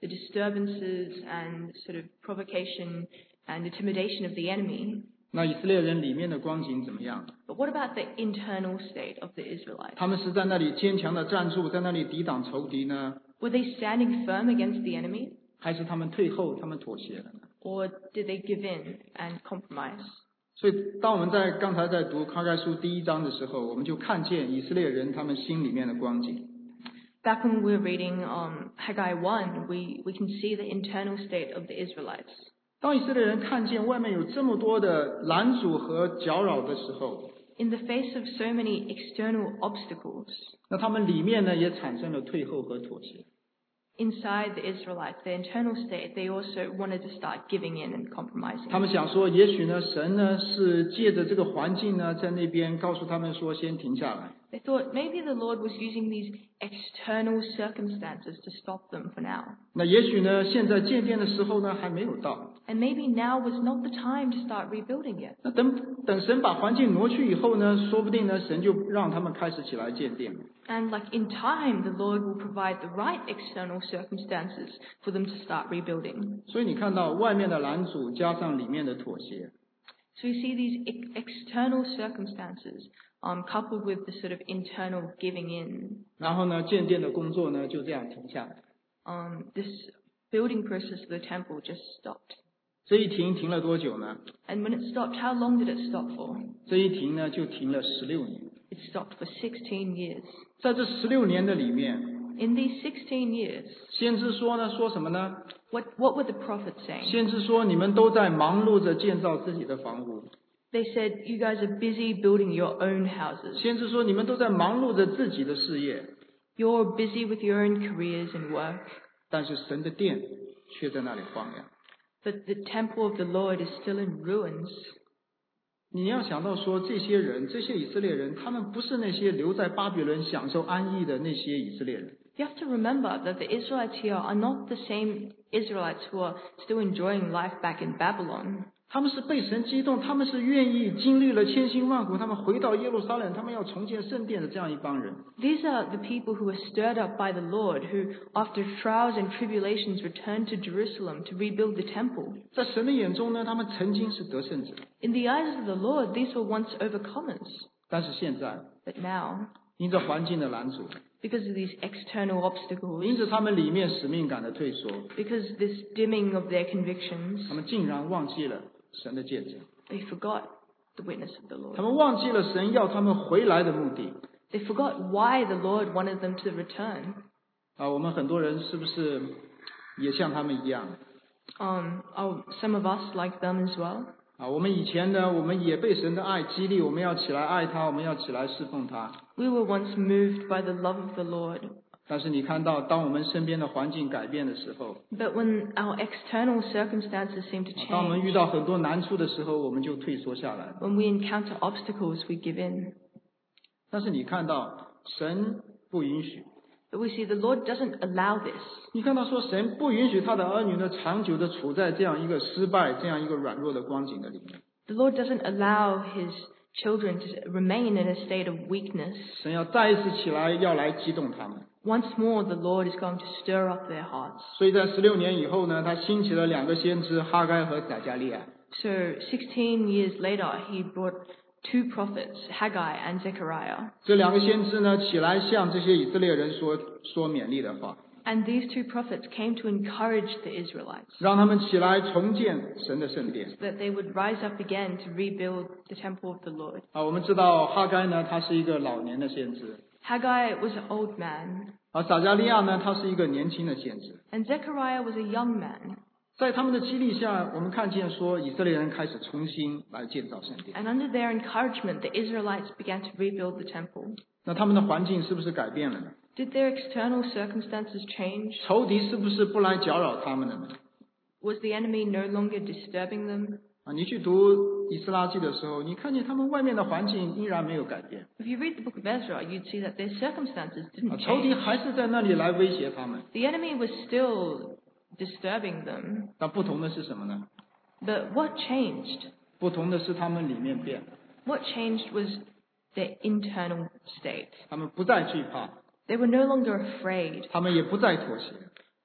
the disturbances and sort of provocation and intimidation of the enemy. 那以色列人里面的光景怎么样？ But what about the internal state of the Israelites? 他们是在那里坚强的站住，在那里抵挡仇敌呢， Were they standing firm against the enemy? 还是他们退后，他们妥协了呢？ Or did they give in and compromise? 所以，当我们在刚才在读哈该书第一章的时候，我们就看见以色列人他们心里面的光景。 Back when we were reading um, Haggai one, we, we can see the internal state of the Israelites. 当以色列人看见外面有这么多的拦阻和搅扰的时候， In the face of so many external obstacles, 那他们里面呢也产生了退后和妥协。 inside the Israelites, their internal state, they also wanted to start giving in and compromising. 他们想说，也许呢，神呢是借着这个环境呢，在那边告诉他们说，先停下来。 They thought maybe the Lord was using these external circumstances to stop them for now. 那也许呢，现在建殿的时候呢还没有到。 And maybe now was not the time to start rebuilding yet. 那等等神把环境挪去以后呢，说不定呢，神就让他们开始起来建殿。 And like in time, the Lord will provide the right external circumstances for them to start rebuilding. 所以你看到外面的拦阻加上里面的妥协， So you see these ex- external circumstances um, coupled with the sort of internal giving in. 然后呢，建殿的工作呢就这样停下来。 Um, this building process of the temple just stopped. 这一停停了多久呢？ And when it stopped, how long did it stop for? 这一停呢就停了十六年。 It stopped for sixteen years. 在这十六年的里面， In these sixteen years, 先知说呢，说什么呢？ what, what were the prophets saying? 先知说，你们都在忙碌着建造自己的房屋。 They said, you guys are busy building your own houses. 先知说，你们都在忙碌着自己的事业， You're busy with your own careers and work. 但是神的殿却在那里荒凉。 But the temple of the Lord is still in ruins. 你要想到说，这些人，这些以色列人，他们不是那些留在巴比伦享受安逸的那些以色列人。 You have to remember that the Israelites here are not the same Israelites who are still enjoying life back in Babylon. 他们是被神激动，他们是愿意经历了千辛万苦，他们回到耶路撒冷，他们要重建圣殿的这样一帮人。 These are the people who were stirred up by the Lord, who, after trials and tribulations, returned to Jerusalem to rebuild the temple. 在神的眼中呢，他们曾经是得胜者， In the eyes of the Lord, these were once overcomers. 但是现在 But now, 因着环境的拦阻， because of these external 因 obstacles, 着他们里面使命感的退缩， because this dimming of their convictions, 他们竟然忘记了神的见证， they forgot the witness of the 他 Lord. 们忘记了神要他们回来的目的。 They forgot why the Lord wanted them to return. 啊，我们很多人是不是也像他们一样？ Um, are some of us like them as well? 啊，我们以前呢，我们也被神的爱激励，我们要起来爱他，我们要起来侍奉他。 We were once moved by the love of the Lord. 但是你看到，当我们身边的环境改变的时候， But when our external circumstances seem to 当我们 change, 遇到很多难处的时候，我们就退缩下来。 when we encounter obstacles, we give in. 但是你看到，神不允许。 But we see the Lord doesn't allow this. 你看到说，神不允许他的儿女呢，长久的处在这样一个失败、这样一个软弱的光景的里面。 The Lord doesn't allow his children to remain in a state of weakness. 神要再一次起来，要来激动他们。 Once more, the Lord is going to stir up their hearts. 所以在十六年以后呢，他兴起了两个先知哈该和撒加利亚。 So sixteen years later, he brought two prophets, Haggai and Zechariah. 这两个先知呢，起来向这些以色列人说说勉励的话， And these two prophets came to encourage the Israelites 让他们起来重建神的圣殿。 that they would rise up again to rebuild the temple of the Lord. 啊，我们知道哈该呢，他是一个老年的先知， Haggai was an old man, 而撒加利亚呢，他是一个年轻的先知。 and Zechariah was a young man. 在他们的激励下，我们看见说，以色列人开始重新来建造圣殿。 And under their encouragement, the Israelites began to rebuild the temple. 那他们的环境是不是改变了呢？ Did their external circumstances change? 仇敌是不是不来搅扰他们了呢？ Was the enemy no longer disturbing them? 啊，你去读以斯拉记的时候，你看见他们外面的环境依然没有改变， If you read the book of Ezra, you'd see that their circumstances 啊 didn't， 仇敌 change. 还是在那里来威胁他们。 The enemy was still disturbing them. 但不同的是什么呢？ But what changed? 不同的是他们里面变了， What changed was their internal state. 他们不再惧怕， They were no longer afraid. 他们也不再妥协，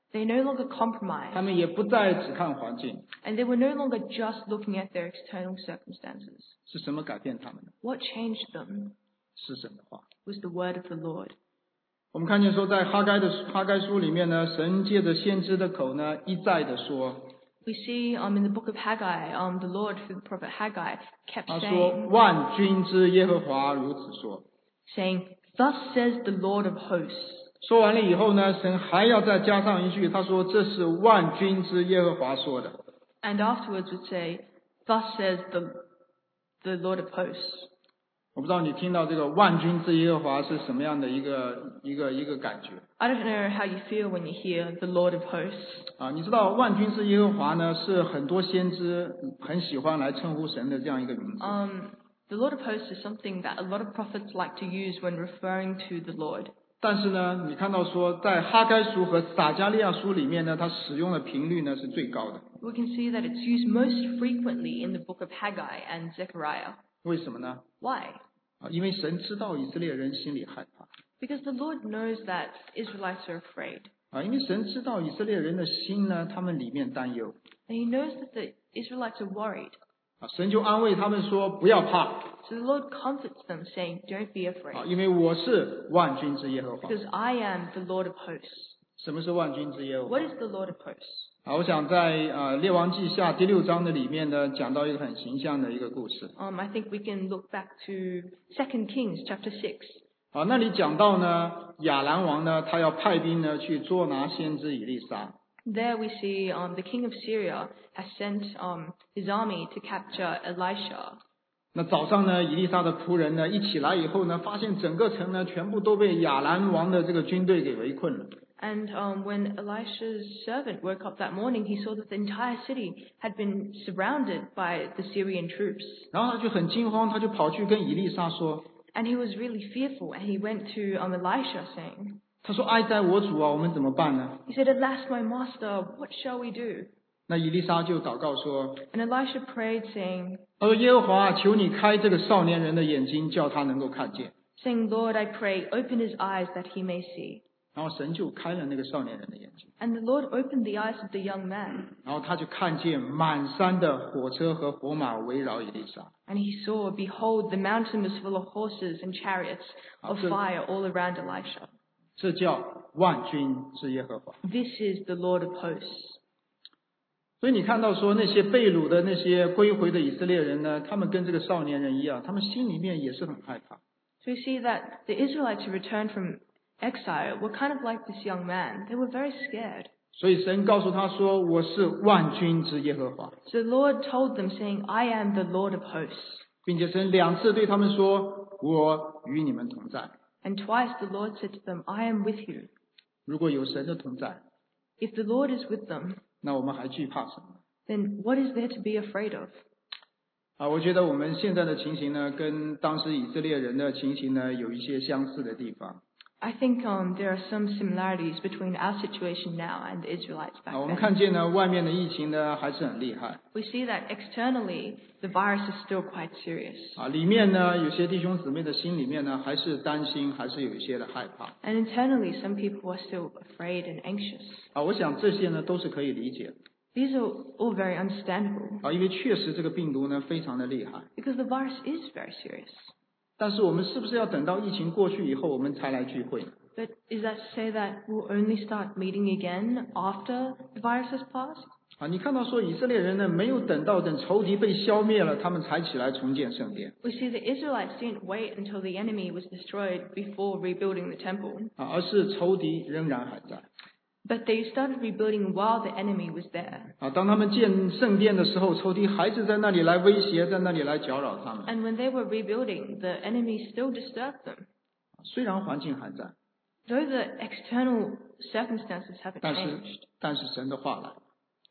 They no longer compromised. 他们也不再只看环境。 And they were no longer just looking at their external circumstances. 是什么改变他们的？ What changed them 是神的话。 was the word of the Lord. 我们看见说，在哈该的哈该书里面呢，神借着先知的口呢，一再的说， We see um, in the book of Haggai, um, the Lord through the prophet Haggai kept 他说 saying, 万军之耶和华如此说。 saying, Thus says the Lord of hosts. 说完了以后呢，神还要再加上一句，他说这是万军之耶和华说的。 And afterwards would say, Thus says the, the Lord of hosts. 我不知道你听到这个万军之耶和华是什么样的一个一个一个感觉 I don't know how you feel when you hear the Lord of hosts. 啊？你知道万军之耶和华呢，是很多先知很喜欢来称呼神的这样一个名字。 Um, the Lord of hosts is something that a lot of prophets like to use when referring to the Lord. 但是呢，你看到说在哈该书和撒迦利亚书里面呢，它使用的频率呢是最高的。 We can see that it's used most frequently in the book of Haggai and Zechariah. 为什么呢？ Why? 啊，因为神知道以色列人心里害怕 Because the Lord knows that Israelites are afraid. 啊，因为神知道以色列人的心呢，他们里面担忧 And he knows that the Israelites are worried. 啊，神就安慰他们说不要怕 So the Lord comforts them, saying, Don't be 啊， afraid, 因为我是万军之耶和华。 because I am the Lord of hosts. 什么是万军之耶和华 What is the Lord of hosts? 啊，我想在啊列王记下第六章的里面呢，讲到一个很形象的一个故事 Um, I think we can look back to Second Kings chapter six. 啊，那里讲到呢，亚兰王呢，他要派兵呢去捉拿先知以利沙。 There we see um, the king of Syria has sent um, his army to capture Elisha. 那早上呢，以利沙的仆人呢一起来以后呢，发现整个城呢全部都被亚兰王的这个军队给围困了。 And um, when Elisha's servant woke up that morning, he saw that the entire city had been surrounded by the Syrian troops. 然后他就很惊慌，他就跑去跟以利沙说 And he was really fearful, and he went to um, Elisha saying, 他说哀哉我主啊，我们怎么办呢？ he said, Alas, my master, what shall we do? 那以利沙就祷告说， And Elisha prayed, saying, 他说耶和华，求你开这个少年人的眼睛，叫他能够看见。 saying, Lord, I pray, open his eyes that he may see. 然后神就开了那个少年人的眼睛， And the Lord opened the eyes of the young man, 然后他就看见满山的火车和火马围绕以利沙。 and he saw, behold, the mountain was full of horses and chariots of Awesome. fire all around Elisha. 这叫万军之耶和华。 This is the Lord of hosts. 所以你看到说那些被掳的那些归回的以色列人呢，他们跟这个少年人一样，他们心里面也是很害怕。 So we see that the Israelites who returned from exile were kind of like this young man. They were very scared. 所以神告诉他说：“我是万军之耶和华。 So the Lord told them, saying, I am the Lord of hosts. ” 并且神两次对他们说：“我与你们同在。 And twice the Lord said to them, I am with you. ” 如果有神的同在， If the Lord is with them, 那我们还惧怕什么？ then what is there to be afraid of? 啊，我觉得我们现在的情形呢，跟当时以色列人的情形呢，有一些相似的地方。 I think um, there are some similarities between our situation now and the Israelites 啊， back 我们 then. 看见呢，外面的疫情呢还是很厉害。 We see that externally, the virus is still quite serious. 啊，里面呢，有些弟兄姊妹的心里面呢，还是担心，还是有一些的害怕。 And internally, some people are still afraid and anxious. 啊，我想这些呢都是可以理解的。 These are all very understandable 啊，因为确实这个病毒呢非常的厉害。 because the virus is very serious. 但是我们是不是要等到疫情过去以后，我们才来聚会呢？ But is that to say that we'll only start meeting again after the virus has passed? 啊，你看到说以色列人呢，没有等到等仇敌被消灭了，他们才起来重建圣殿 We see the Israelites didn't wait until the enemy was destroyed before rebuilding the temple, 啊，而是仇敌仍然还在 but they started rebuilding while the enemy was there. 啊。当他们建圣殿的时候，仇敌还是在那里来威胁，在那里来搅扰他们。 And when they were rebuilding, the enemy still disturbed them. 虽然环境还在， Though the external circumstances haven't 但是 changed, 但是神的话来，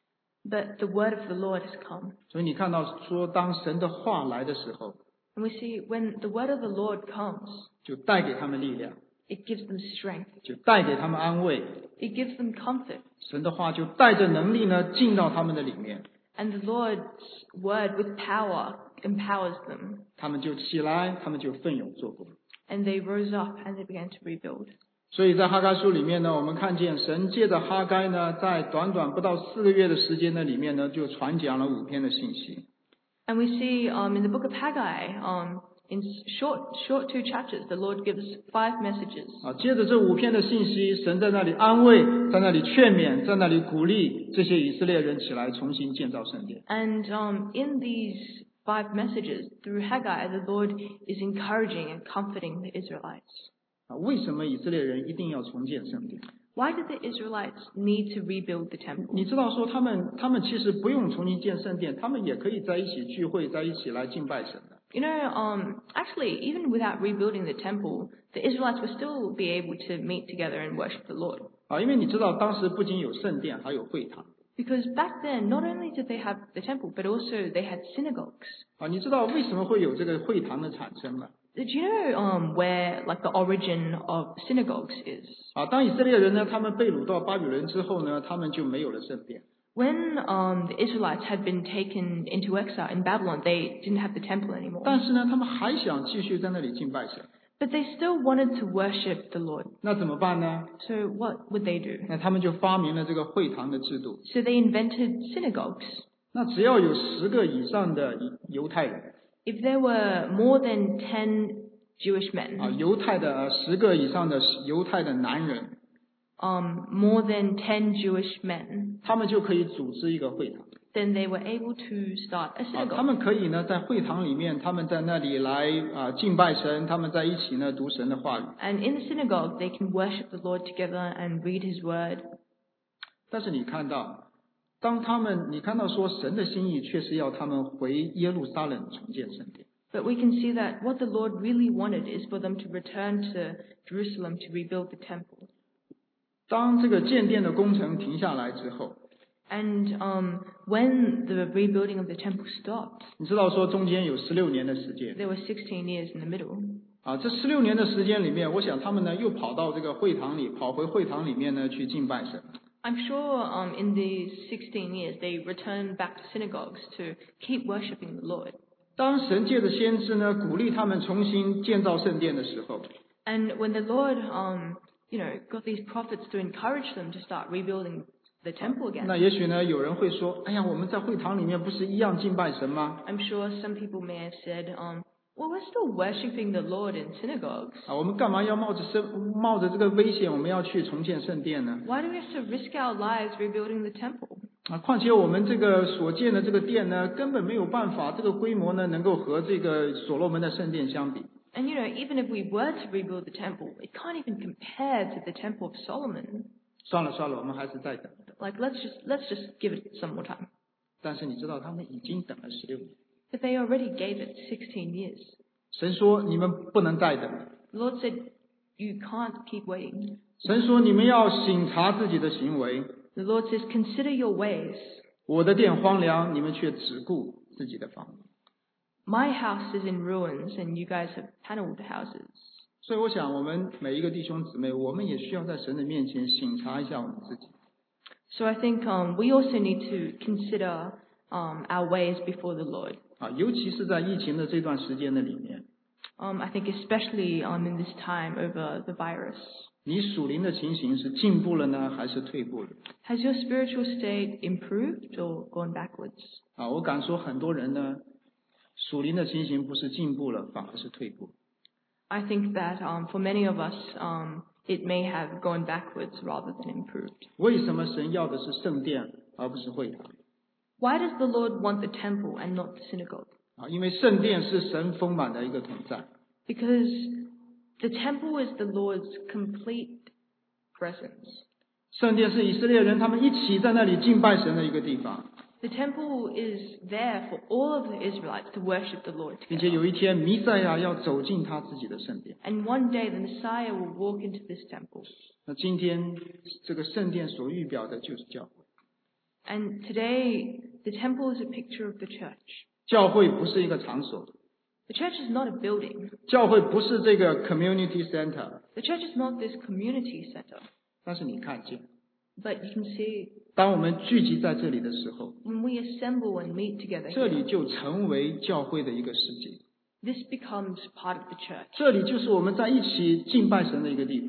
but the word of the Lord has come. 所以你看到说，当神的话来的时候， And we see when the word of the Lord comes, 就带给他们力量， it gives them strength. 就带给他们安慰。 It gives them comfort. 神的话就带着能力呢进到他们的里面， And the Lord's word with power empowers them. 他们就起来，他们就奋勇做工。 And they rose up and they began to rebuild. 所以在哈该书里面呢，我们看见神借着哈该呢，在短短不到四个月的时间的里面呢，就传讲了五篇的信息。 And we see um, in the book of Haggai, um, in short, short two chapters, the Lord gives five messages. 啊，接着这五篇的信息，神在那里安慰，在那里劝勉，在那里鼓励这些以色列人起来重新建造圣殿。 And um, in these five messages, through Haggai, the Lord is encouraging and comforting the Israelites. 啊，为什么以色列人一定要重建圣殿？ Why did the Israelites need to rebuild the 你 temple? 知道说他们他们其实不用重新建圣殿，他们也可以在一起聚会，在一起来敬拜神的。 You know, um, actually, even without rebuilding the temple, the Israelites would still be able to meet together and worship the Lord. 啊，因为你知道当时不仅有圣殿，还有会堂。 Because back then, not only did they have the temple, but also they had synagogues. 啊，你知道为什么会有这个会堂的产生吗？ Did you know um, where like the origin of synagogues is? 啊，当以色列人呢，他们被掳到巴比伦之后呢，他们就没有了圣殿。 When um, the Israelites had been taken into exile in Babylon, they didn't have the temple anymore. 但是呢，他们还想继续在那里敬拜神， But they still wanted to worship the Lord. 那怎么办呢？ So what would they do? 那他们就发明了这个会堂的制度。 So they invented synagogues. 那只要有十个以上的犹太人 If there were more than ten Jewish 啊， men, 犹太的呃十个以上的犹太的男人， um, more than ten Jewish men, 他们就可以组织一个会堂 then they were able to start a 啊，他 synagogue. 们可以呢在会堂里面，他们在那里来啊敬拜神，他们在一起呢读神的话语。 And in the synagogue, they can worship the Lord together and read His word. 但是你看到，当他们你看到说神的心意却是要他们回耶路撒冷重建圣殿。 But we can see that what the Lord really wanted is for them to return to Jerusalem to rebuild the temple. 当这个建殿的工程停下来之后， And um, when the rebuilding of the temple stopped, 你知道说中间有十六年的时间 there were sixteen years in the middle. 啊，这十六年的时间里面，我想他们呢又跑到这个会堂里，跑回会堂里面呢去敬拜神。 I'm sure um, in these sixteen years they returned back to synagogues to keep worshiping the Lord. 当神借着先知呢鼓励他们重新建造圣殿的时候， And when the Lord, um, you know, got these prophets to encourage them to start rebuilding the temple again, 那也许呢有人会说，哎呀，我们在会堂里面不是一样敬拜神吗？ I'm sure some people may have said, um, well, we're still worshiping the Lord in synagogues. 啊，我们干嘛要冒着生冒着这个危险，我们要去重建圣殿呢？ Why do we have to risk our lives rebuilding the temple? 啊，况且我们这个所建的这个殿呢，根本没有办法，这个规模呢，能够和这个所罗门的圣殿相比。 And you know, even if we were to rebuild the temple, it can't even compare to the temple of Solomon. 算了算了，我们还是再等。 Like, let's just let's just give it some more time. 但是你知道，他们已经等了十六年。 But they already gave it sixteen years. 神说你们不能再等。 The Lord said, you can't keep waiting. 神说你们要省察自己的行为。 The Lord says, consider your ways. 我的殿荒凉，你们却只顾自己的房。 My house is in ruins, and you guys have paneled houses. 所以我想，我们每一个弟兄姊妹，我们也需要在神的面前省察一下我们自己。 So I think um, we also need to consider um, our ways before the Lord. 啊，尤其是在疫情的这段时间的里面， Um, I think especially um, in this time over the virus. 你属灵的情形是进步了呢，还是退步了？ Has your spiritual state improved or gone backwards? 啊，我敢说，很多人呢，属灵的情形不是进步了，反而是退步。 I think that um, for many of us, um, it may have gone backwards rather than improved. 为什么神要的是圣殿，而不是会堂？ Why does the Lord want the temple and not the synagogue? 啊，因为圣殿是神丰满的一个同在。 Because the temple is the Lord's complete presence. 圣殿是以色列人他们一起在那里敬拜神的一个地方， The temple is there for all of the Israelites to worship the Lord 并且 together. 有一天弥赛亚要走进他自己的圣殿。 And one day the Messiah will walk into this temple. 那今天这个圣殿所预表的就是教会。 And today the temple is a picture of the church. 教会不是一个场所， The church is not a building. 教会不是这个 community center， The church is not this community center. 但是你看见， But you can see 当我们聚集在这里的时候， when we assemble and meet together 这里 here, 就成为教会的一个世界， this becomes part of the church. 这里就是我们在一起敬拜神的一个地方。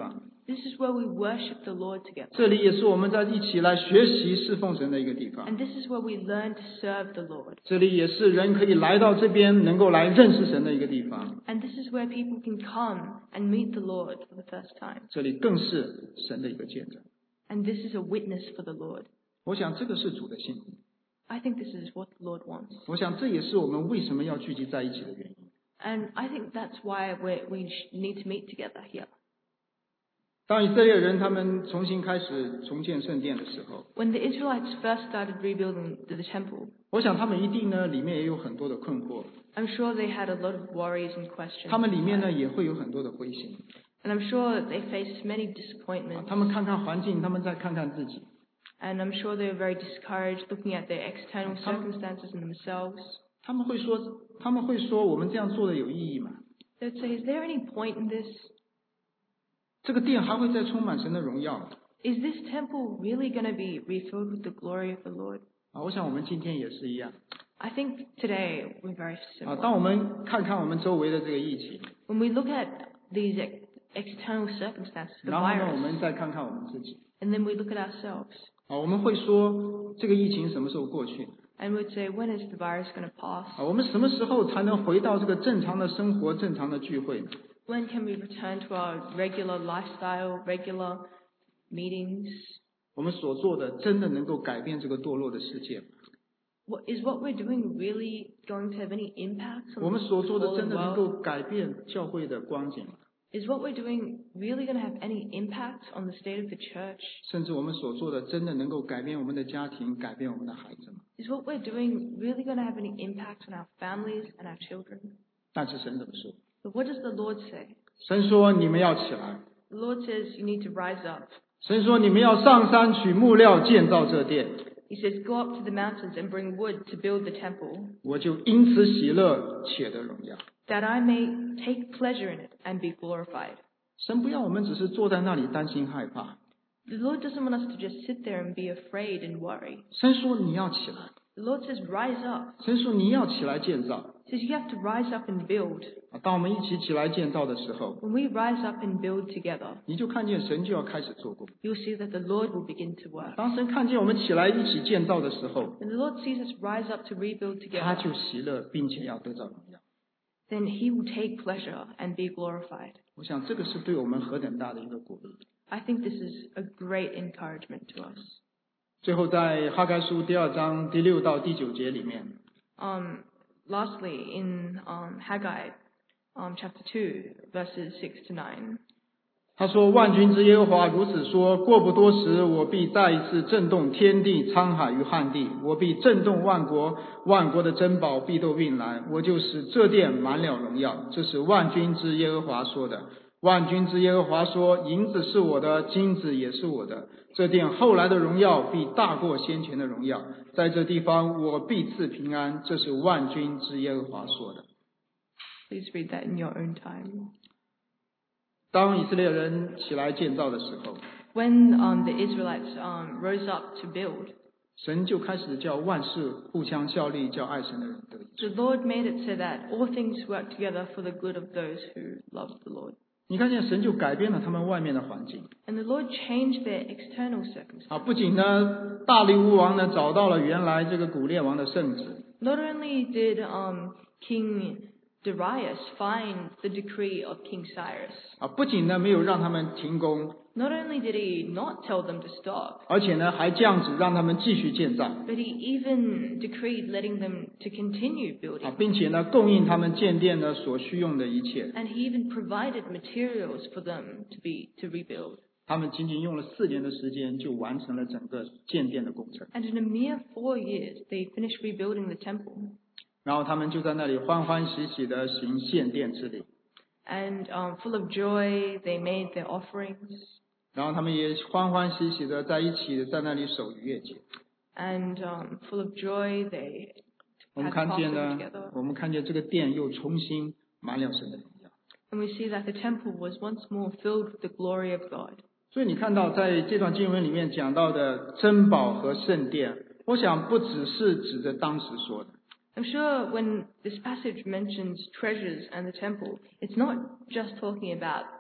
This is where we worship the Lord together. 这里也是我们在一起来学习侍奉神的一个地方。 And this is where we learn to serve the Lord. 这里也是人可以来到这边能够来认识神的一个地方。 And this is where people can come and meet the Lord for the first time. 这里更是神的一个见证。 And this is a witness for the Lord. 我想这个是主的心意。 I think this is what the Lord wants. 我想这也是我们为什么要聚集在一起的原因。 And I think that's why we we need to meet together here. 当以色列人他们重新开始重建圣殿的时候， When the Israelites first started rebuilding the temple, 我想他们一定呢里面也有很多的困惑， I'm sure they had a lot of worries and questions. 他们里面呢也会有很多的灰心。 And I'm sure they faced many 啊 disappointments. 他们看看环境，他们再看看自己， And I'm sure they were very discouraged looking at their external circumstances and themselves. 他们会说，他们会说我们这样做的有意义吗？ They'd say, is there any point in this? 这个殿还会再充满神的荣耀吗？ Is this temple really going to be refilled with the glory of the Lord? 啊，我想我们今天也是一样。 I think today we're very 啊， similar. 当我们看看我们周围的这个疫情， When we look at these ex- external circumstances, the 然后呢，我 virus, 们再看看我们自己， and then we look at ourselves, 啊，我们会说这个疫情什么时候过去？ and we'd say, when is the virus going to pass? 啊，我们什么时候才能回到这个正常的生活、正常的聚会呢？ When can we return to our regular lifestyle, regular meetings? 我们所做的真的能够改变这个堕落的世界吗？ What, is what we're doing really going to have any impact 我 on 们 the 所做的 fallen 真的能 world? 够改变教会的光景吗？ Is what we're doing really going to have any impact on the state of the church? 甚至我们所做的真的能够改变我们的家庭、改变我们的孩子吗？ Is what we're doing really going to have any impact on our families and our children? 但是神怎么说？ But what does the Lord say? 神说你们要起来， The Lord says you need to rise up. 神说你们要上山取木料建造这殿， He says, go up to the mountains and bring wood to build the temple, 我就因此喜乐，且得荣耀。 that I may take pleasure in it and be glorified. 神不要我们只是坐在那里担心害怕， The Lord doesn't want us to just sit there and be afraid and worry. 神说你要起来， The Lord says, rise up. 神说你要起来建造。 He says, you have to rise up and build. 啊，当我们一起起来建造的时候， When we rise up and build together, 你就看见神就要开始做工。 you'll see that the Lord will begin to work. 当神看见我们起来一起建造的时候， When the Lord sees us rise up to rebuild 他 together, 就喜乐，并且要得到荣耀。 then he will take pleasure and be glorified. 我想这个是对我们何等大的一个鼓励。 I think this is a great encouragement to us. 最后，在哈该书第二章第六到第九节里面， Um, lastly, in um, Haggai um, chapter two, verses six to nine, 他说：“万军之耶和华如此说：过不多时，我必再一次震动天地、沧海与旱地，我必震动万国，万国的珍宝必都运来，我就使这殿满了荣耀。”这是万军之耶和华说的。万军之耶和华说：“银子是我的，金子也是我的。这殿后来的荣耀必大过先前的荣耀，在这地方我必赐平安。”这是万军之耶和华说的。 please read that in your own time. 当以色列人起来建造的时候， When um, the Israelites um, rose up to build, 神就开始叫万事互相效力，叫爱神的人得益处。 the Lord made it so that all things work together for the good of those who love the Lord. 你看见神就改变了他们外面的环境 And the Lord changed their external circumstances. 啊！不仅呢，大力乌王呢找到了原来这个古列王的圣旨， Not only did um, King Darius find the decree of King Cyrus, 啊，不仅呢没有让他们停工， not only did he not tell them to stop, 而且呢还降旨让他们继续建造 but he even decreed letting them to continue 啊 building. 并且呢供应他们建殿呢所需用的一切。 And he even provided materials for them to be to rebuild. 他们仅仅用了四年的时间就完成了整个建殿的工程， And in a mere four years, they finished rebuilding the temple. 然后他们就在那里欢欢喜喜的行献殿之礼， And um, full of joy, they made their offerings. 然后他们也欢欢喜喜的在一起在那里守逾越节。 And um, full of joy, they 我们 had 看见 Passover 呢 together.， 我们看见这个殿又重新满了神的荣耀。 And we see that the temple was once more filled with the glory of God. 所以你看到在这段经文里面讲到的珍宝和圣殿，我想不只是指着当时说的， I'm sure when this passage mentions treasures and the temple, it's not just talking about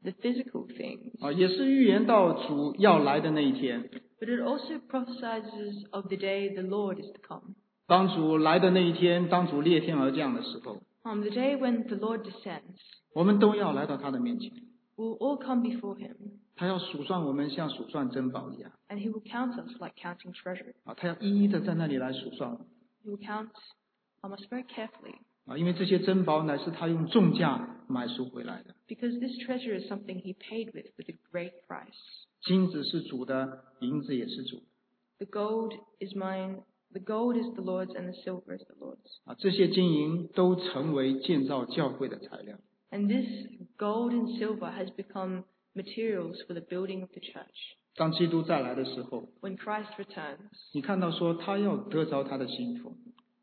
the physical things, 啊，也是预言到主要来的那一天。 but it also prophesies of the day the Lord is to come. 当主来的那一天，当主裂天而降的时候， On the day when the Lord descends, 我们都要来到他的面前。 we'll all come before him, 他要数算我们，像数算珍宝一样。 and he will count us like counting treasure. 啊，他要一一的在那里来数算我们。 He will count um, us very carefully, 啊，因为这些珍宝乃是他用重价买赎回来的。 because this treasure is something he paid with with a great price. 金子是主的，银子也是主的。 The gold is mine, the gold is the Lord's, and the silver is the Lord's. 啊，这些金银都成为建造教会的材料。 And this gold and silver has become materials for the building of the church. 当基督再来的时候， When Christ returns, 你看到说他要得着他的心腹，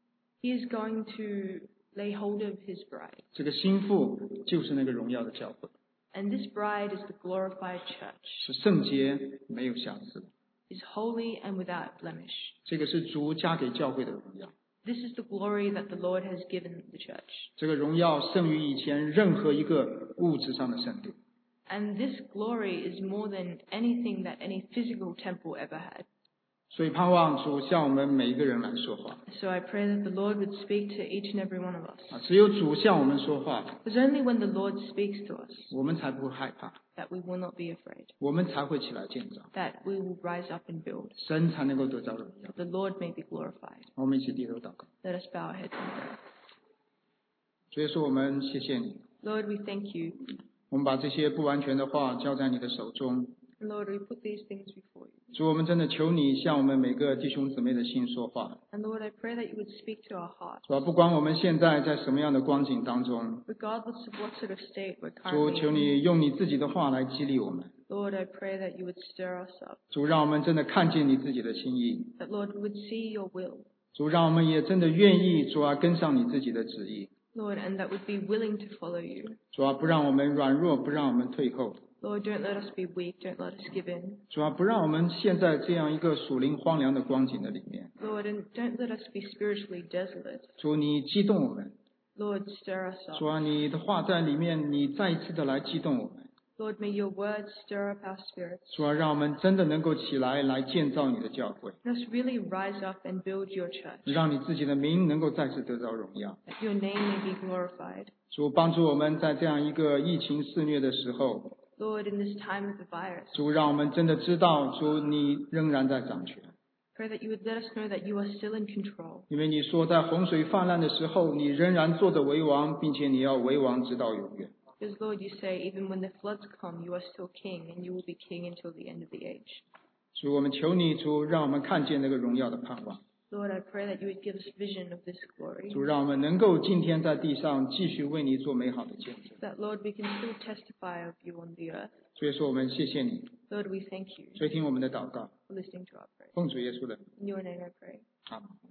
he is going to lay hold of his bride. 这个心腹就是那个荣耀的教会， And this bride is the glorified church, 是圣洁没有瑕疵的。 is holy and without blemish. 这个是主加给教会的荣耀， This is the glory that the Lord has given the church. 这个荣耀胜于以前任何一个物质上的圣殿。 And this glory is more than anything that any physical temple ever had. 所以盼望主向我们每一个人来说话 So I pray that the Lord would speak to each and every one of us. 啊！只有主向我们说话， It's only when the Lord speaks to us 我们才不会害怕， that we will not be afraid, 我们才会起来建造， that we will rise up and build, 神才能够得着荣耀。 that the Lord may be glorified. 我们一起低头祷告。 Let us bow our heads and pray. 所以说，我们谢谢你， Lord, we thank you. 我们把这些不完全的话交在你的手中。 Lord, we put these things before you. 主，我们真的求你向我们每个弟兄姊妹的心说话。 And Lord, I pray that you would speak to our hearts, 主啊，不管我们现在在什么样的光景当中， regardless of what sort of state we're 主， currently 求 in. 你用你自己的话来激励我们。 Lord, I pray that you would stir us up, 主，让我们真的看见你自己的心意。 that Lord, we would see your will, 主，让我们也真的愿意，主啊，跟上你自己的旨意。 Lord, and that would be willing to follow you. 主啊，不让我们软弱，不让我们退后。 Lord, don't let us be weak, don't let us give in. 主啊，不让我们陷在这样一个属灵荒凉的光景的里面。 Lord, and don't let us be spiritually desolate. 主，你激动我们。 Lord, stir us 主 up. 啊，你的话在里面，你再一次的来激动我们。 Lord, may your words stir up our spirits. 主啊，让我们真的能够起来，来建造你的教会， Let us really rise up and build your church, 让你自己的名能够再次得着荣耀。 that your name may be glorified. 主，帮助我们在这样一个疫情肆虐的时候， Lord, in this time of the virus, 主，让我们真的知道，主你仍然在掌权。 pray that you would let us know that you are still in control. 因为你说，在洪水泛滥的时候，你仍然坐着为王，并且你要为王直到永远。 Because Lord, you say, even when the floods come, you are still king, and you will be king until the end of the age. 主，我们求你，主，让我们看见那个荣耀的盼望。 Lord, I pray that you would give us vision of this glory. 主，让我们能够今天在地上继续为你做美好的见证。 That, Lord, we can still testify of you on the earth. 所以说，我们谢谢你， Lord, we thank you 垂听我们的祷告， for listening to our prayer. 奉主耶稣的名， In your name I pray. 阿门。